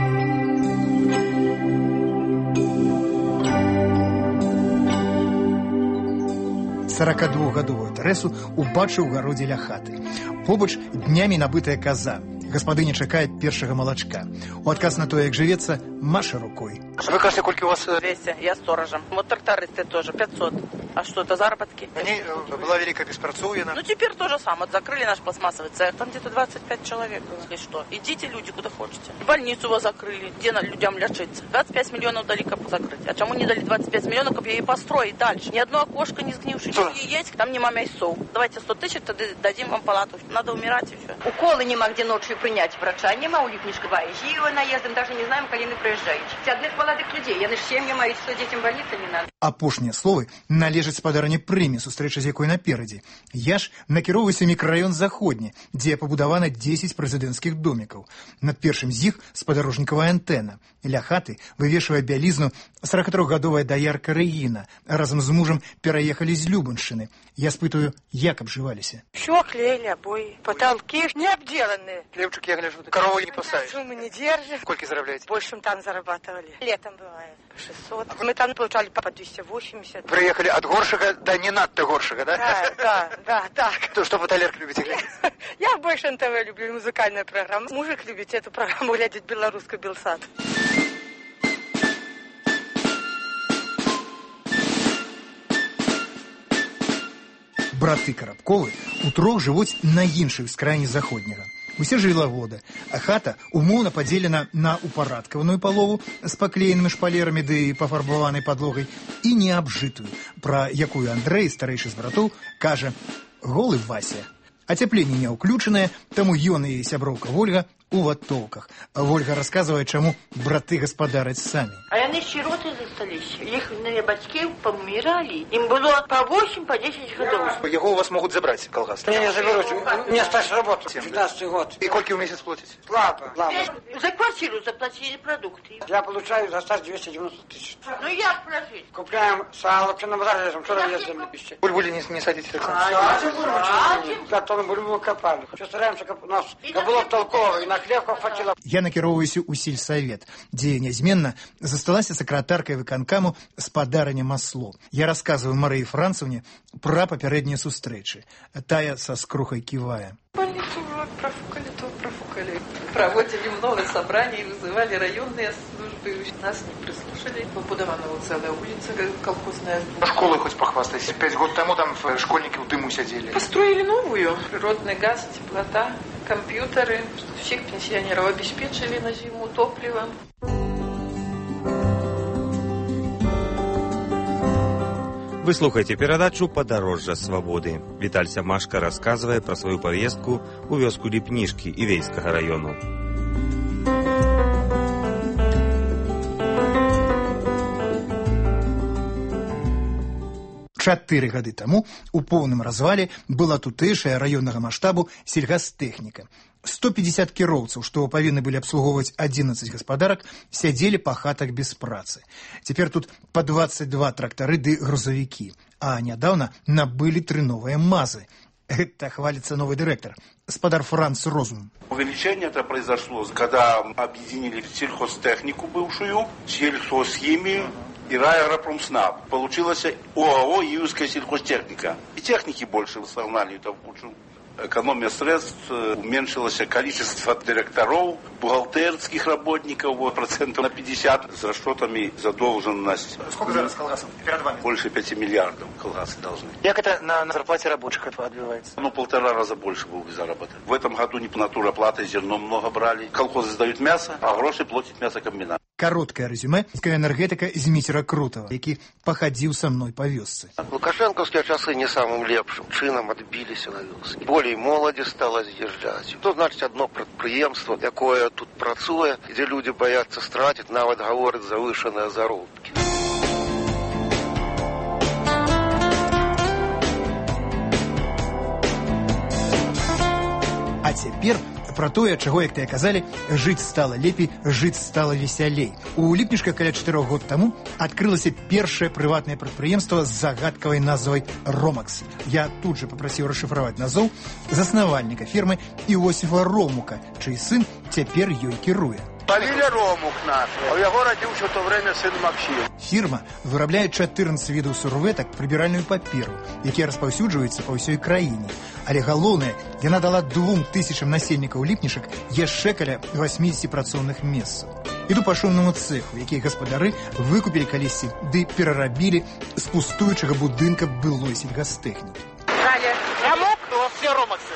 S9: 42-гадовую Тэрэсу убачыў у гародзе ля хаты. Побач днямі набытая каза. Гаспадыня чакае першага малачка. У адказ на тое, як жывецца, маша рукой.
S14: Вы кажете, сколько у вас...
S12: 200, я сторожем. Вот трактористы тоже, 500. А что, это заработки?
S14: Они была великая беспрацовья.
S12: Ну, теперь то же самое. Закрыли наш пластмассовый цех. Там где-то 25 человек было. И что? Идите, люди, куда хотите. Больницу вас закрыли. Где людям лечиться? 25 миллионов дали капу закрыть. А чему не дали 25 миллионов, как ей построить дальше? Ни одно окошко не сгнившее. Есть, там нема мясов. Давайте 100 тысяч, тогда дадим вам палату. Надо умирать и все. Уколы нема где ночью принять. Врача нема, у Липнишка Жива наездом. Даже не знаем, когда они приезжают. Одних молодых людей. Я на семьи мои, что детям больницы не надо.
S9: Апошнія словы належаць спадарні прыме, сустрэча з якой наперадзе. Я ж накіроўваюся мікрараён заходні, дзе пабудавана 10 прэзідэнцкіх домікаў. Над першым з іх спадарожнікавая антэна. Ля хаты вывешвае бялізну 43-гадовая даярка Рэгіна. Разам з мужам пераехалі з Любаншчыны. Я спытаю, як абжываліся.
S13: Все клеили обои, потолки не обделанные.
S14: Хлебчик, я гляжу, корову не поставишь.
S13: Суммы не держим.
S14: Сколько заробляете?
S13: Больше, чем там зарабатывали. Летом бывает. 600. Мы там получали по 280.
S14: Приехали от горшика до не надто горшика, да?
S13: Да, так.
S14: То, что вы талерк любите глядеть?
S13: Я больше НТВ люблю, музыкальную программу. Мужик любит эту программу глядеть, белорусскую Белсат.
S9: Браты Карабковы утрох жывуць на іншай ускраіне заходняга. Усе жылаводы, а хата умоўна падзелена на упарадкаваную палову з паклеенымі шпалерамі ды пафарбаванай падлогай і неабжытую, пра якую Андрэй, старэйшы з братоў, кажа: голы Вася. Ацяпленне не ўключанае, таму ён і сяброўка Вольга у ватоўках. Вольга расказвае, чаму браты гаспадараць самі.
S13: А яны сироты застались. Их бацькі помирали. Им было по 8, по 10 годов.
S14: Его у вас могут забрать, колгас? Не заберут.
S13: Мне стаж работы. 15-й
S14: год. И сколько в месяц платите?
S13: Слабо. За квартиру заплатили продукты.
S14: Я получаю за стаж 290 тысяч.
S13: Ну як прожить?
S14: Купляем сало, пшено базар, вчера ездили на пищи. Бульбули не садите. Зато мы бульбу копали. Все стараемся, у нас было толково, и на хлеб хватило.
S9: Я накіроўваюся ў сельсавет, дзе нязменна засталася сакратаркай выканкаму спадарня Масло. Я расказваю Марыі Францаўне пра папярэднія сустрэчы. Тая са скрухай ківае.
S15: Больницу профукали. Проводили много собраний, вызывали районные службы. Нас не прислушали. Побудована целая улица колхозная.
S14: Школы хоть похвастайся. 5 год тому там школьники в дыму сидели.
S15: Построили новую. Природный газ, теплота, компьютеры. Всех пенсионеров обеспечили на зиму топливом.
S7: Вы слухаеце перадачу «Падарожжа свабоды». Віталь Сямашка расказвае пра сваю павестку ў вёску Ліпнішкі Івейскага раёну.
S9: Чатыры гады таму у поўным развале была тутэйшая раённага маштабу сельгастэхніка. 150 кіроўцаў, што павінны былі абслугоўваць 11 гаспадарак, сядзелі па хатах без працы. Цяпер тут па 22 трактары ды грузавікі, а нядаўна набылі 3 новыя мазы. Это хвалится новый директор, господар Франц Розум.
S16: Увеличение это произошло, когда объединили сельхозтехнику бывшую, сельхозхимию и райагропромснаб. Получилась ОАО «Июльская сельхозтехника». И техники больше выставляли это в кучу. Экономия средств, уменьшилось количество директоров, бухгалтерских работников, процентов на 50, с расчетами задолженность.
S9: Сколько зараз колгасов перед вами?
S16: Больше 5 миллиардов колгасы должны.
S9: Как это на зарплате рабочих отбивается?
S16: 1,5 раза больше был бы заработок. В этом году не по натуроплаты, зерно много брали. Колхозы сдают мясо, а гроши платит мясокомбинат.
S9: Короткое резюме энергетика Зміцера Крутова, який походил со мной по вёсцы.
S17: Лукашенковские часы не самым лепшим чином отбились на вёске. Более молоді стало з'їжджати. То значить одно підприємство, яке тут працює, де люди бояться стратити, навіть говорять завишені заробітки.
S9: А цяпер про тое, чаго, як тыя казалі, жыць стала лепей, жыць стала весялей. У Ліпнішках каля 4 год таму адкрылася першае прыватнае прадпрыемства з загадкавай назвай «Ромакс». Я тут же попросіў расшифраваць назоў заснавальніка фірмы Іосифа Ромука, чый сын цяпер ёй кіруе.
S17: Фамилия Ромук наш, а у яго радзіўся ў то время сын Максим.
S9: Фірма вырабляе 14 відаў сурветак, прыбіральную паперу, якія распаўсюджваюцца па ўсёй краіне. Але галоўнае, яна дала 2000 насельнікаў Ліпнішак яшчэ каля 80 працоўных месцаў. Іду па шумнаму цеху, які гаспадары выкупілі калісьці ды перарабілі з пустуючага будынка былой сельгастэхнікі.
S13: Ромук? Все Ромаксы.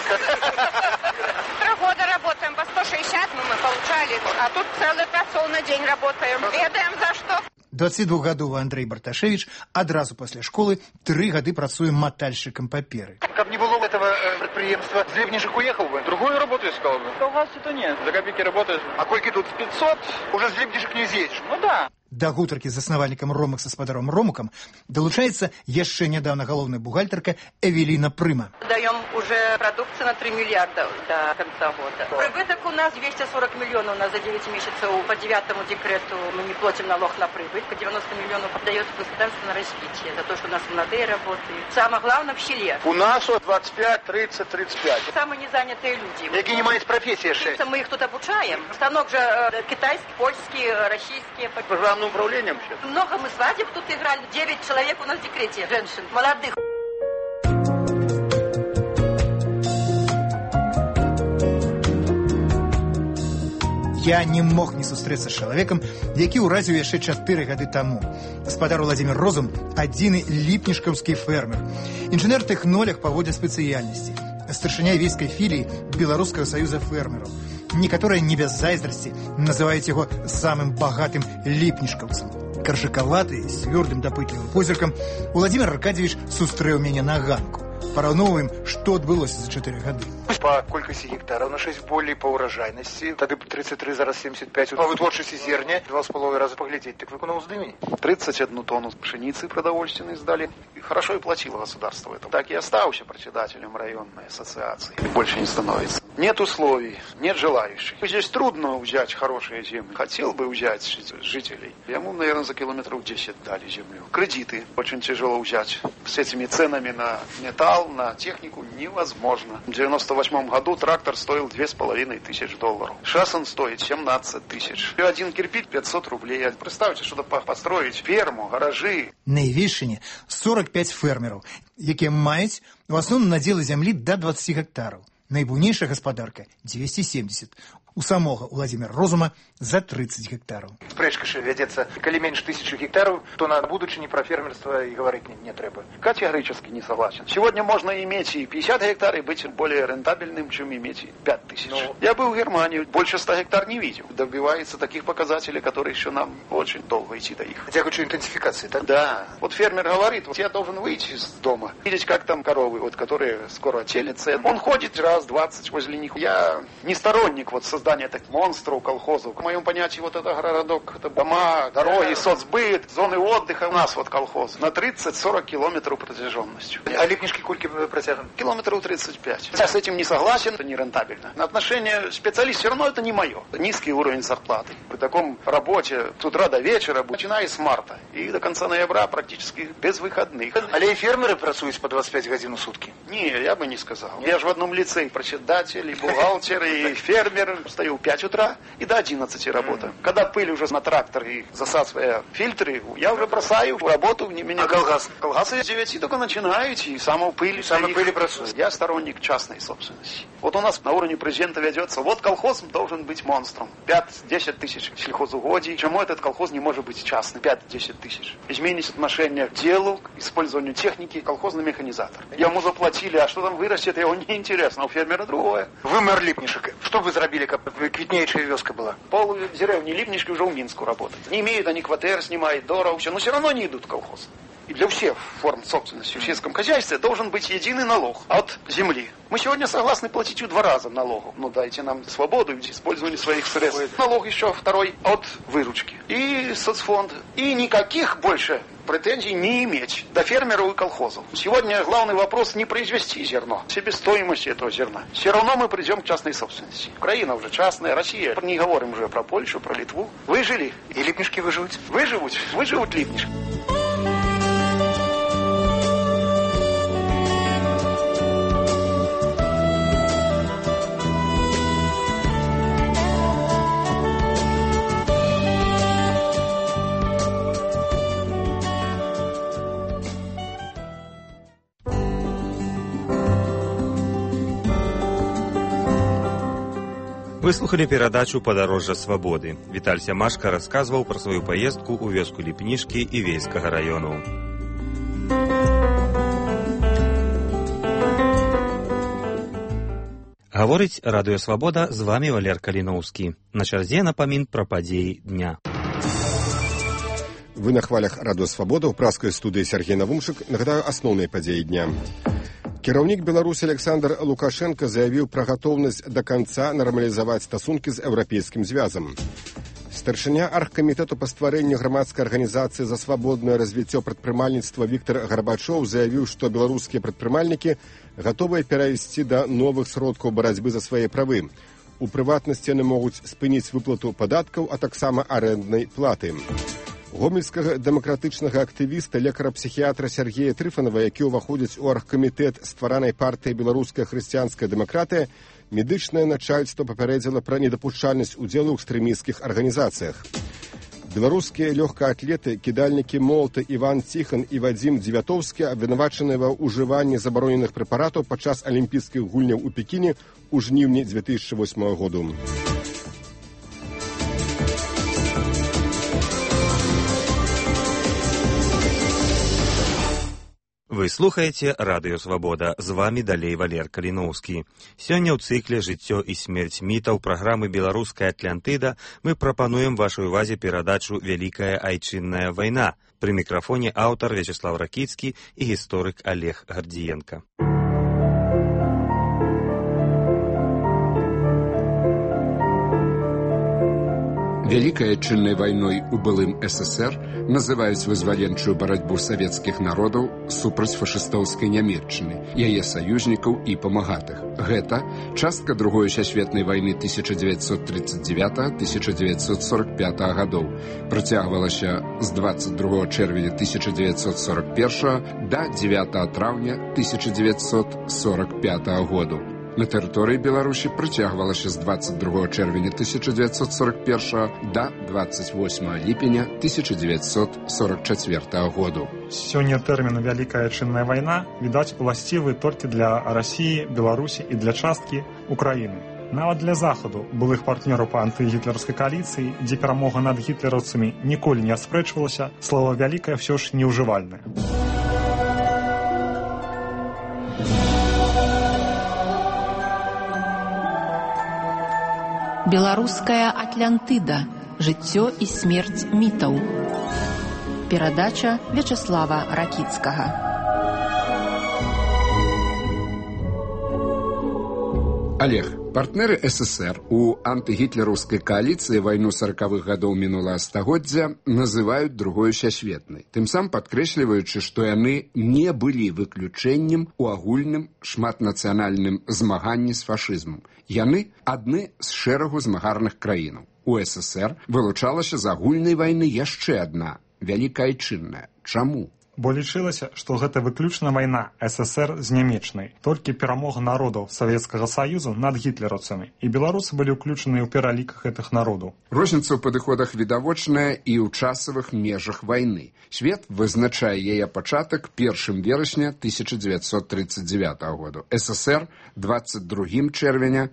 S13: 3 года работаем по 160, мы получали, а тут целый працоўны день работаем. Ведаем за что.
S9: 22-гадовы Андрей Барташевич адразу пасля школы 3 гады працуе матальшчыкам паперы.
S18: Как не было этого предприемства, с Липнишек уехал бы? Другую работу искал бы. То у вас это нет. За копейки работаешь. А кольки тут? 500? Уже с Липнишек не съедешь. Ну да.
S9: Да гутаркі з заснавальнікам Ромакса спадаром Ромукам далучаецца яшчэ нядаўна галоўная бухгалтарка Эвелина Прыма.
S12: Даем уже продукцию на 3 миллиарда до конца года. Прибыток у нас 240 миллионов за 9 месяцев. По 9-му декрету мы не платим налог на прибыль. По 90 миллионов дает государство на развитие. За то, что у нас молодые работают. Самое главное в селе.
S18: У нас 25, 30, 35.
S12: Самые незанятые люди.
S18: Какие не имеют профессии шесть.
S12: Мы их тут обучаем. Станок же китайский, польский, российский.
S18: Программным управлением сейчас.
S12: Много мы свадеб тут играли. 9 человек у нас в декрете. Женщин, молодых.
S9: Я не мог не сустрэцца з чалавекам, які ўразіў яшчэ 4 гады таму. Гаспадар Владзімір Розум – адзіны ліпнішкаўскі фермер. Інжынер-тэхнолог паводле спецыяльнасці. Старшыня війскай філіі Беларускага саюза фермераў. Некаторыя не без зайздрасці называюць яго самым багатым ліпнішкаўцам. Каржакаваты, з цвёрдым дапытлівым позіркам, Владзімір Аркадьевич сустрэў мяне на ганку. Параўноўваем, што адбылося за 4 гады.
S18: По колькости гектаров на 6 более, по урожайности. Тады 33, зараз 75. По вытворчасці зерня 2,5 раза поглядеть. Так выконал сдымень.
S19: 31 тонну пшеницы продовольственной сдали. И хорошо и платило государство это. Так и остался председателем районной ассоциации. Больше не становится. Нет условий, нет желающих. Здесь трудно взять хорошие земли. Хотел бы взять жителей. Ему, наверное, за километров 10 дали землю. Кредиты очень тяжело взять. С этими ценами на металл, на технику невозможно. В 98 году трактор стоил $2500. Сейчас он стоит 17 тысяч. И один кирпич 500 рублей. Представьте, что построить ферму, гаражи.
S9: На Івельшчыне 45 фермераў, якія маюць у асноўным надзелы зямлі да 20 гектараў. Найбуйнейшая гаспадарка 270. У самого Владимира Розума за 30 гектаров.
S18: Спрэчка ж вядзецца, калі менш 1000 гектаров, то на будучыні про фермерство и говорить не трэба.
S19: Категорически не согласен. Сегодня можно иметь и 50 гектаров и быть более рентабельным, чем иметь 5000. Я был в Германии, больше 100 гектар не видел. Добивается таких показателей, которые еще нам очень долго идти до их.
S18: Дякую интенсификации, так?
S19: Да. Вот фермер говорит, вот я должен выйти из дома, видеть, как там коровы, вот, которые скоро телятся. Он ходит раз 20 возле них. Я не сторонник вот создания таких монстров, колхозов. В моем понятии вот это городок, это дома, дороги, соцбыт, зоны отдыха. У нас вот колхоз на 30-40 километров протяженностью.
S18: А Липнишки кольки протягивают?
S19: Километров 35. Я с этим не согласен, это нерентабельно. Отношение специалист все равно это не мое. Это низкий уровень зарплаты. При таком работе с утра до вечера, начиная с марта и до конца ноября практически без выходных.
S18: Але и фермеры працуют по 25 годин в сутки?
S19: Не, я бы не сказал. Я же в одном лице и председатель, и бухгалтер, и фермер. встаю в 5 утра и до 11 работаю. Когда пыль уже на трактор и засасывая фильтры, я уже бросаю работу. А колгасы? Колгасы с 9 только начинают, и самую пыль бросают. Я сторонник частной собственности. Вот у нас на уровне президента ведется, вот колхоз должен быть монстром. 5-10 тысяч сельхозугодий. Почему этот колхоз не может быть частным? 5-10 тысяч. Изменить отношение к делу, к использованию техники, колхозный механизатор. Ему заплатили, а что там вырастет, его не интересно, а у фермера другое.
S18: Вы мэр Липнишек. Что вы зробили, как квітнейшая вёска была?
S19: Пол деревни Липнишки уже в Минску работают. Не имеют они квартир, снимают дорого, все, но все равно не идут в колхоз. И для всех форм собственности в сельском хозяйстве должен быть единый налог от земли. Мы сегодня согласны платить в 2 раза налогов. Ну дайте нам свободу в использовании своих средств. Налог еще второй от выручки. И соцфонд. И никаких больше претензий не иметь до фермеров и колхозов. Сегодня главный вопрос не произвести зерно, себестоимость этого зерна. Все равно мы придем к частной собственности. Украина уже частная, Россия. Не говорим уже про Польшу, про Литву. Выжили.
S18: И Липнишки выживут.
S19: Выживут Липнишки.
S7: Вы слухали перадачу «Падарожжа свабоды». Віталь Сямашка расказваў пра сваю паездку ў вёску Ліпнішкі і Вейскага раёну. Гаворыць Радыё Свабода, з вамі Валер Каліноўскі. На чарзе напамін пра падзеі дня.
S1: Вы на хвалях Радыё Свабода, ў праскай студыі Сергей Навумшык. Нагадаю асноўныя падзеі дня. Кіраўнік Беларусі Александр Лукашенко заявіў пра гатоўнасць да канца нармалізаваць стасункі з еўрапейскім звязам. Старшыня аргкамітэту па стварэнню грамадскай арганізацыі за свабоднае развіццё прадпрымальніцтва Віктор Гарбачоў заявіў, што беларускія прадпрымальнікі гатовыя перайсці да новых сродкаў барацьбы за свае правы. У прыватнасці яны могуць спыніць выплату падаткаў, а таксама арэнднай платы. Гомельскага дэмакратычнага актывіста, лекара-псіхіятра Сергея Трыфанова, які ўваходзіць у аргкамітэт стваранай партыі «Беларуская хрысціянская дэмакратыя», медычнае начальства папярэдзіла пра недапушчальнасць удзелу ў экстрэмісцкіх арганізацыях. Беларускія лёгкаатлеты, кідальнікі молата Іван Ціхан і Вадзім Дзевятоўскі абвінавачаныя ва ўжыванні забароненых прэпаратаў падчас алімпійскіх гульняў у Пекіне ў жніўні 2008 году.
S7: Вы слухаеце Радыё Свабода. З вамі далей Валер Каліноўскі. Сёння ў цыкле «Жыццё і смерць мітаў» праграмы «Беларуская Атлантыда» мы прапануем вашай увазе перадачу «Вялікая айчынная вайна». Пры мікрафоне аўтар Вячеслав Ракіцкі і гісторык Олег Гардзіенка.
S2: Вялікай айчыннай вайной у былым СССР называюць вызваленчую барацьбу савецкіх народаў супраць фашыстоўскай Нямецчыны, яе саюзнікаў і памагатых. Гэта частка Другой сусветнай вайны 1939-1945 гадоў. Працягвалася з 22 чэрвеня 1941 да 9 траўня 1945 году. На тэрыторыі Беларусі працягвалася з 22 чэрвеня 1941 да 28 ліпеня 1944 году.
S20: Сёння тэрмін «Вялікая айчынная вайна» відаць уласцівы толькі для Расіі, Беларусі і для часткі Украіны. Нават для Захаду, былых партнёраў па антыгітлерскай кааліцыі, дзе перамога над гітлераўцамі ніколі не аспрэчвалася, слова «вялікая» ўсё ж неўжывальнае.
S21: Беларуская Атлантыда. Жыццё і смерць мітаў. Перадача Вячеслава Ракіцкага.
S2: Олег, партнеры СССР у антыгітлераўскай кааліцыі вайну 40-х гадоў мінулага стагоддзя называюць Другой сусветнай, тым самым падкрэсліваючы, што яны не былі выключэннем у агульным шматнацыянальным змаганні з фашызмам. Яны адны з шэрагу змагарных краінаў. У СССР вылучалася з агульнай вайны яшчэ адна, вялікая айчынная. Чаму?
S20: Бо лічылася, што гэта выключна вайна ССР з нямечнай, толькі перамога народаў Савецкага Саюзу над гітлераўцамі, і беларусы былі ўключаны ў пералік гэтых народаў.
S2: Розніца ў падыходах відавочная і ў часавых межах вайны. Свет вызначае яе пачатак 1 верасня 1939 году, ССР 22 чэрвеня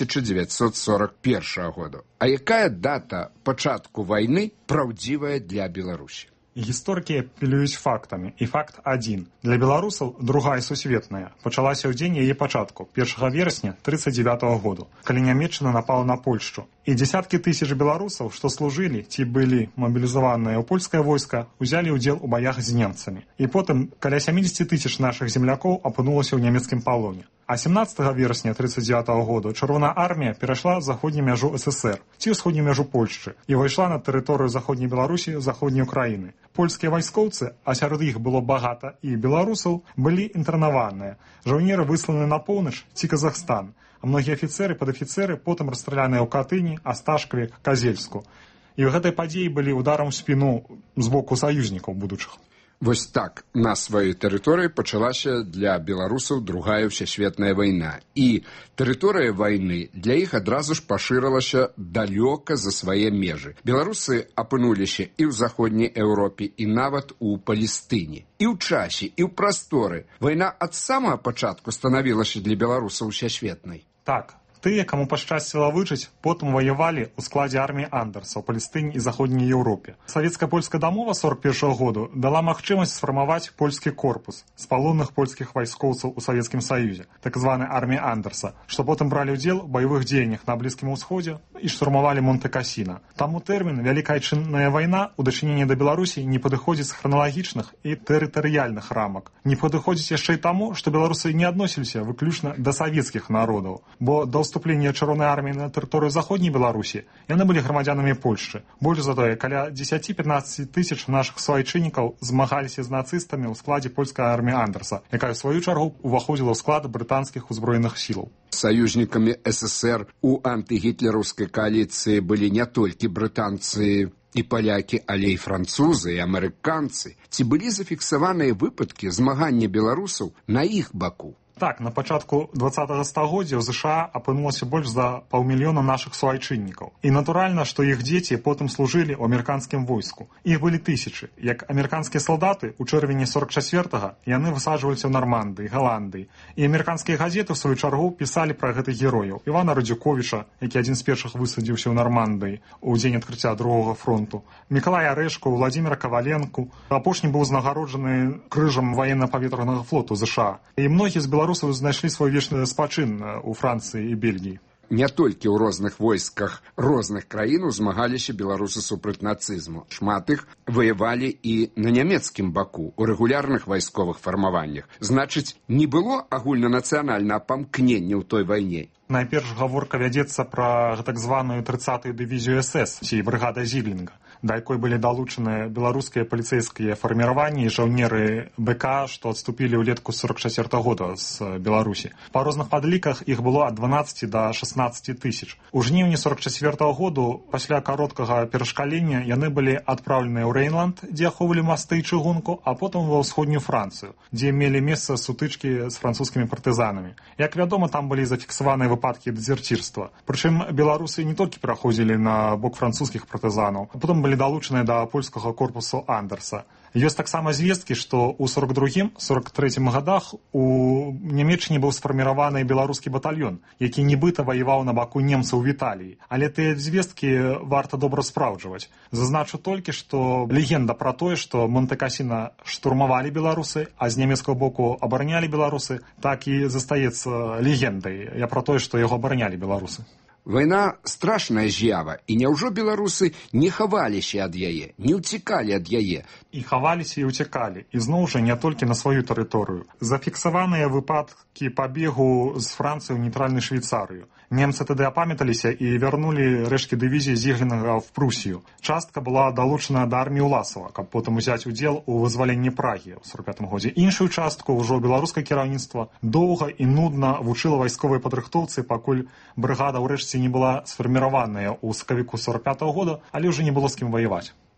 S2: 1941 году. А якая дата пачатку вайны праўдзівая для Беларусі?
S20: Гісторыкі апелююць фактамі, і факт адзін. Для беларусаў Другая сусветная пачалася ў дзень яе пачатку, 1 верасня 1939 году, калі нямецчына напала на Польшчу. І дзесяткі тысяч беларусаў, што служылі ці былі мабілізаваныя ў польскае войска, узялі ўдзел у баях з немцамі. І потым каля 70 тысяч нашых землякоў апынулася ў нямецкім палоне. А 17 верасня 1939 году Чырвоная армія перайшла заходнюю мяжу ССР ці ўсходнюю мяжу Польшчы і ўвайшла на тэрыторыю заходняй Беларусі, заходняй Украіны. Польскія вайскоўцы, а сярод іх было багата і беларусаў, былі інтэрнаваныя. Жаўнеры высланы на поўнач ці Казахстан, а многія афіцэры, падафіцэры потым расстраляныя ў Катыні, Асташкаве, Казельску. І ў гэтай падзеі былі ударам у спіну з боку саюзнікаў будучых.
S2: Вось так на сваёй тэрыторыі пачалася для беларусаў Другая ўсесветная вайна. І тэрыторыя вайны для іх адразу ж пашырылася далёка за свае межы. Беларусы апынуліся і ў заходняй Еўропе, і нават у Палестыне. І ў часе, і ў прасторы. Вайна ад самага пачатку станавілася для беларусаў усесветнай.
S20: Так. Тыя, каму пашчасціла выжыць, потым ваявалі ў складзе арміі Андерса ў Палестыне і заходняй Еўропе. Савецка-польская дамова 41 году дала магчымасць сфармаваць польскі корпус з палонных польскіх вайскоўцаў у Савецкім Саюзе, так званай арміі Андерса, што потым бралі ўдзел у баявых дзеяннях на Блізкім Усходзе і штурмавалі Монте-Касіна. Таму тэрмін «Вялікая Айчынная вайна» у дачыненні да Беларусі не падыходзіць з храналагічных і тэрытарыяльных рамак. Не падыходзіць яшчэ і таму, што беларусы не адносіліся выключна да савецкіх народаў, бо да вступлення Чырвонай арміі на тэрыторыю заходняй Беларусі яны былі грамадзянамі Польшчы. Больш за тое, каля 10-15 тысяч нашых суайчыннікаў змагаліся з нацыстамі ў складзе польскай арміі Андерса, якая ў сваю чаргу ўваходзіла ў склад брытанскіх узброеных сілаў.
S2: Саюзнікамі ССР у антыгітлераўскай кааліцыі былі не толькі брытанцы і палякі, але і французы, і амерыканцы. Ці былі зафіксаваныя выпадкі змагання беларусаў на іх баку?
S20: Так, на пачатку 20-го стагоддзя ў ЗША апынулася больш за 500 000 нашых суайчыннікаў. І натуральна, што іх дзеці потым служылі ў амерыканскім войску. Іх былі тысячы. Як амерыканскія салдаты ў чэрвені 44-го яны высаджваліся ў Нармандыі, Галандыі. І амерыканскія газеты, ў сваю чаргу, пісалі пра гэтых герояў. Івана Радзюковіча, які адзін з першых высадзіўся ў Нармандыі ў дзень адкрыцця Другога фронту. Мікалая Арэшку, Владзіміра Каваленку. Апошні быў узнагароджаны крыжам ваенна-паветранага флоту ЗША. І многія з беларусаў знайшлі свой вечны спачын у Францыі і Бельгіі.
S2: Не толькі ў розных войсках розных краін узмагаліся беларусы супраць нацызму. Шмат іх ваявалі і на нямецкім баку, у рэгулярных вайсковых фармаваннях. Значыць, не было агульнанацыянальнага памкнення ў той вайне.
S20: Найперш гаворка вядзецца пра так званую 30-ю дывізію СС, ці брыгада Зіглінга, да якой былі далучаны беларускія паліцэйскія фарміраванні і жаўнеры БК, што адступілі ўлетку 44 года з Беларусі. Па розных падліках іх было ад 12 да 16 тысяч. У жніўні 44 году, пасля кароткага перашкалення, яны былі адпраўленыя ў Рэйнланд, дзе ахоўвалі масты і чыгунку, а потым ва ўсходнюю Францыю, дзе мелі месца сутычкі з французскімі партызанамі. Як вядома, там былі зафіксаваныя выпадкі дэзерцірства. Прычым беларусы не толькі пераходзілі на бок французскіх партызанаў, а потым былі далучаныя да польскага корпусу Андерса. Ёсць таксама звесткі, што ў 42-43 годах у Нямеччыне быў сфарміраваны беларускі батальён, які нібыта ваяваў на баку немцаў в Італіі. Але тыя звесткі варта добра спраўджваць. Зазначу толькі, што легенда пра тое, што Монте-Касіна штурмавалі беларусы, а з нямецкага боку абаранялі беларусы, так і застаецца легендай. Я пра тое, што яго абаранялі беларусы.
S2: Вайна страшная з'ява, і няўжо беларусы не хаваліся ад яе, не ўцякалі ад яе?
S20: І хаваліся і ўцякалі, і зноў жа не толькі на сваю тэрыторыю. Зафіксаваныя выпадкі пабегу з Францыі ў нейтральную Швейцарыю. Немцы тады апамяталіся і вярнулі рэшткі дывізіі Зіглінга в Прусію. Частка была далучана да арміі Уласава, каб потым узяць удзел у вызваленні Прагі ў 45 годзе. Іншую частку ўжо беларускае кіраўніцтва доўга і нудна вучыла вайсковай падрыхтоўцы, пакуль брыгада ўрэшце не была сфарміраваная ў сакавіку 45 года, але ўжо не было з кім ваяваць.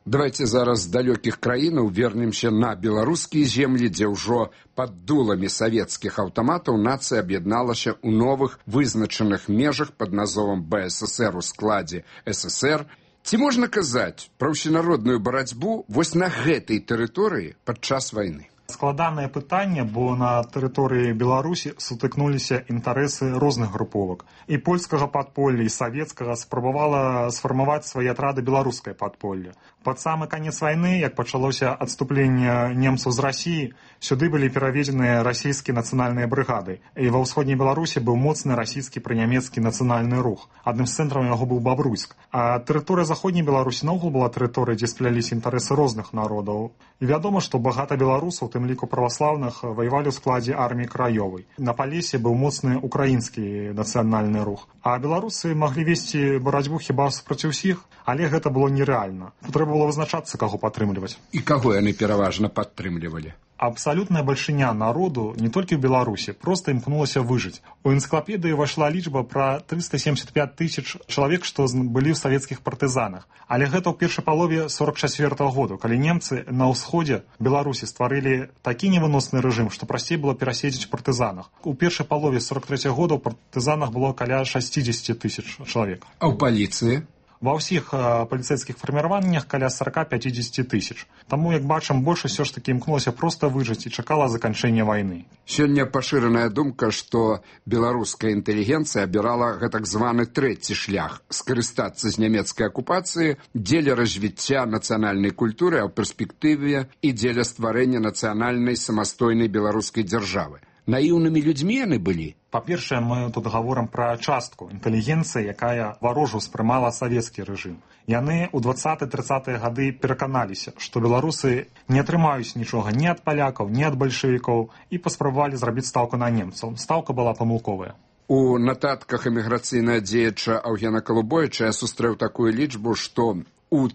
S2: Давайте зараз з далёкіх краінаў вернемся на беларускія землі, дзе ўжо пад дуламі савецкіх аўтаматаў нацыя аб'ядналася ў новых вызначаных межах пад назовам БССР у складзе ССР. Ці можна казаць пра ўсенародную барацьбу вось на гэтай тэрыторыі падчас вайны?
S20: Складанае пытанне, бо на тэрыторыі Беларусі сутыкнуліся інтарэсы розных груповак. І польскага падполля, і савецкага спрабавала сфармаваць свае атрады беларускае падполле. Пад самы канец вайны, як пачалося адступленне немцаў з Расіі, сюды былі пераведзеныя расійскія нацыянальныя брыгады. І ва ўсходняй Беларусі быў моцны расійскі пранямецкі нацыянальны рух. Адным з цэнтраў яго быў Бабруйск. А тэрыторыя заходняй Беларусі наогул была тэрыторыя, дзе спляліся інтарэсы розных народаў. І вядома, што багата беларусаў, тым ліку праваслаўных, ваявалі ў складзе арміі краёвай. На Палесе быў моцны украінскі нацыянальны рух. А беларусы маглі весці барацьбу хіба супраць усіх, але гэта было нерэальна. Трэба было вызначацца, каго падтрымліваць.
S2: І каго яны пераважна падтрымлівалі?
S20: Абсалютная бальшыня народу, не толькі ў Беларусі, проста імкнулася выжыць. У энцыклапедыі ўвайшла лічба пра 375 тысяч чалавек, што былі ў савецкіх партызанах. Але гэта ў першай палове 44-го году, калі немцы на ўсходзе Беларусі стварылі такі невыносны рэжым, што прасцей было пераседзець партызанах. У першай палове 43-го года ў партызанах было каля 60 тысяч чалавек.
S2: А ў паліцыі?
S20: Ва ўсіх паліцэйскіх фарміраваннях каля 40-50 тысяч. Таму, як бачым, большасць ўсё ж такі імкнулася проста выжыць і чакала заканчэння вайны.
S2: Сёння пашыраная думка, што беларуская інтэлігенцыя абірала гэтак званы трэці шлях – скарыстацца з нямецкай акупацыі дзеля развіцця нацыянальнай культуры, а ў перспектыве і дзеля стварэння нацыянальнай самастойнай беларускай дзяржавы. Наіўнымі людзьмі яны былі?
S20: Па-першае, мы тут гаворым пра частку інтэлігенцыі, якая варожа ўспрымала савецкі рэжым. Яны ў 20-30-е гады пераканаліся, што беларусы не атрымаюць нічога ні ад палякаў, ні ад бальшавікоў і паспрабавалі зрабіць стаўку на немцаў. Стаўка была памылковая.
S2: У нататках эміграцыйнага дзеяча Аўгена Калубойча я сустрэў такую лічбу, што у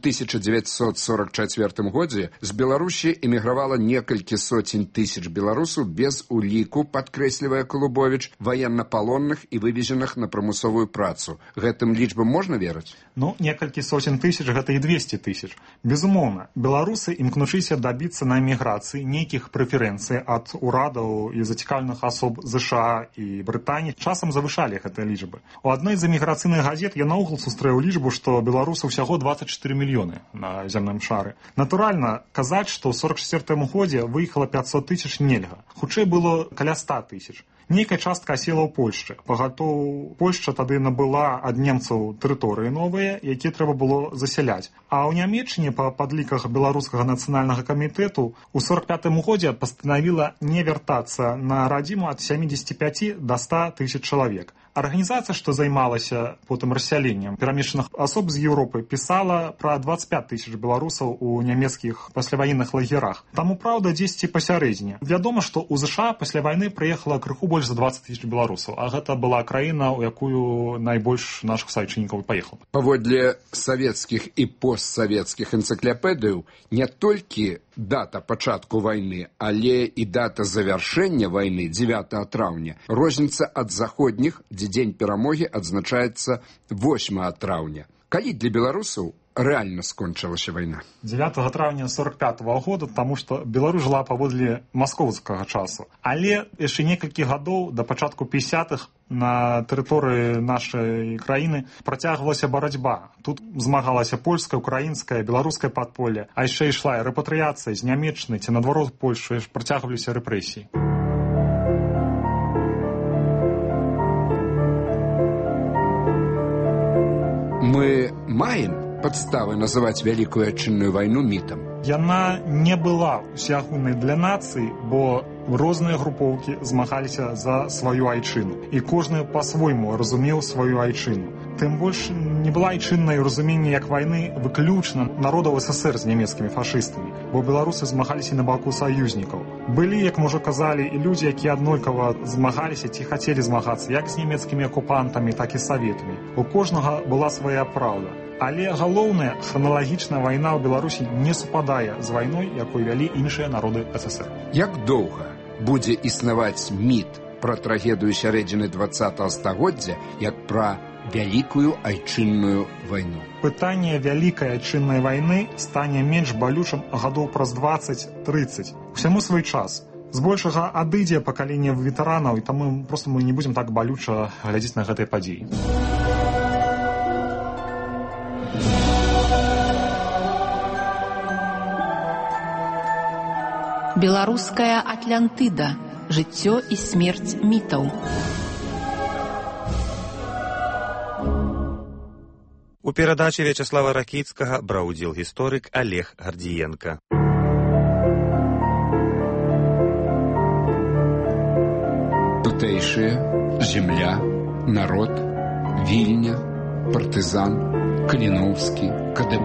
S2: 1944 годзе з Беларусі эмігравала некалькі соцень тысяч беларусаў без уліку, падкрэслівае Калубовіч, ваеннапалонных і вывезеных на прымусовую працу. Гэтым лічбам можна верыць?
S20: Ну, некалькі сотень тысяч, гэта і 200 тысяч. Безумоўна, беларусы імкнучыся дабіцца на эміграцыі нейкіх прэферэнцый ад урадаў і зацікаўленых асоб ЗША і Брытаніі часам завышалі гэтыя лічбы. У адной з эміграцыйных газет я наогул сустрэў лічбу, што беларусаў усяго 24 мільёны на зямным шары. Натуральна, казаць, што ў 44 годзе выехала 500 тысяч нельга. Хутчэй было каля 100 тысяч. Нейкая частка асела ў Польшчы. Пагатоў Польшча тады набыла ад немцаў тэрыторыі новыя, якія трэба было засяляць. А ў Нямеччыне па падліках беларускага нацыянальнага камітэту ў 45 годзе пастанавіла не вяртацца на радзіму ад 75 до 100 тысяч чалавек. Арганізацыя, што займалася потым рассяленнем перамешчаных асоб з Еўропы, пісала пра 25 тысяч беларусаў у нямецкіх пасляваенных лагерах. Таму, праўда, дзесьці пасярэдзіне. Вядома, што ў ЗША пасля вайны прыехала крыху больш за 20 тысяч беларусаў, а гэта была краіна, у якую найбольш нашых саюзнікаў паехала.
S2: Паводле савецкіх і постсавецкіх энцыклапедыяў не толькі дата пачатку вайны, але і дата завяршэння вайны 9 траўня розніца ад заходніх, дзе дзень перамогі адзначаецца 8 траўня. Калі для беларусаў рэальна скончылася вайна?
S20: 9 траўня 45-го года, таму што Беларусь жыла паводле маскоўскага часу. Але яшчэ некалькі гадоў да пачатку 50-х на тэрыторыі нашай краіны працягвалася барацьба. Тут змагалася польская, украінская, беларускае падполле, а яшчэ ішла рэпатрыяцыя з Нямеччыны ці наадварот Польшчы, працягваліся рэпрэсіі.
S2: Мы маем падставы называць Вялікую Адчынную вайну мітам?
S20: Яна не была усеагульнай для нацыі, бо розныя групоўкі змагаліся за сваю айчыну. І кожны па-свойму разумеў сваю айчыну. Тым больш не была айчыннай разуменне як вайны выключна народаў СССР з нямецкімі фашыстамі, бо беларусы змагаліся на баку саюзнікаў. Былі, як мы ўжо казалі, і людзі, якія аднолькава змагаліся ці хацелі змагацца як з нямецкімі акупантамі, так і саветамі. У кожнага была свая праўда. Але галоўная храналагічная вайна ў Беларусі не супадае з вайной, якую вялі іншыя народы СССР.
S2: Як доўга будзе існаваць міт пра трагедыю сярэдзіны 20-го стагоддзя, як пра вялікую айчынную вайну.
S20: Пытанне вялікай айчыннай вайны стане менш балючым гадоў праз 20-30. Усяму свой час. Збольшага адыдзе пакаленне ветэранаў, і таму проста мы не будзем так балюча глядзець на гэтай падзеі.
S21: Беларуская Атлантыда. Жыццё і смерць мітаў.
S7: У перадачы Вячаслава Ракіцкага браў удзел гісторык Олег Гардзіенка.
S2: Тутэйшыя, земля, народ, Вільня, партызан, Каліноўскі, КДБ.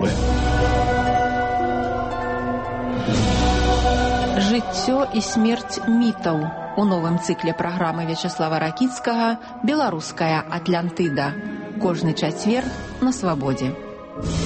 S21: Жыццё і смерць мітаў. У новым цыкле праграмы Вячаслава Ракіцкага «Беларуская Атлантыда». Кожны чацвер на Свабодзе.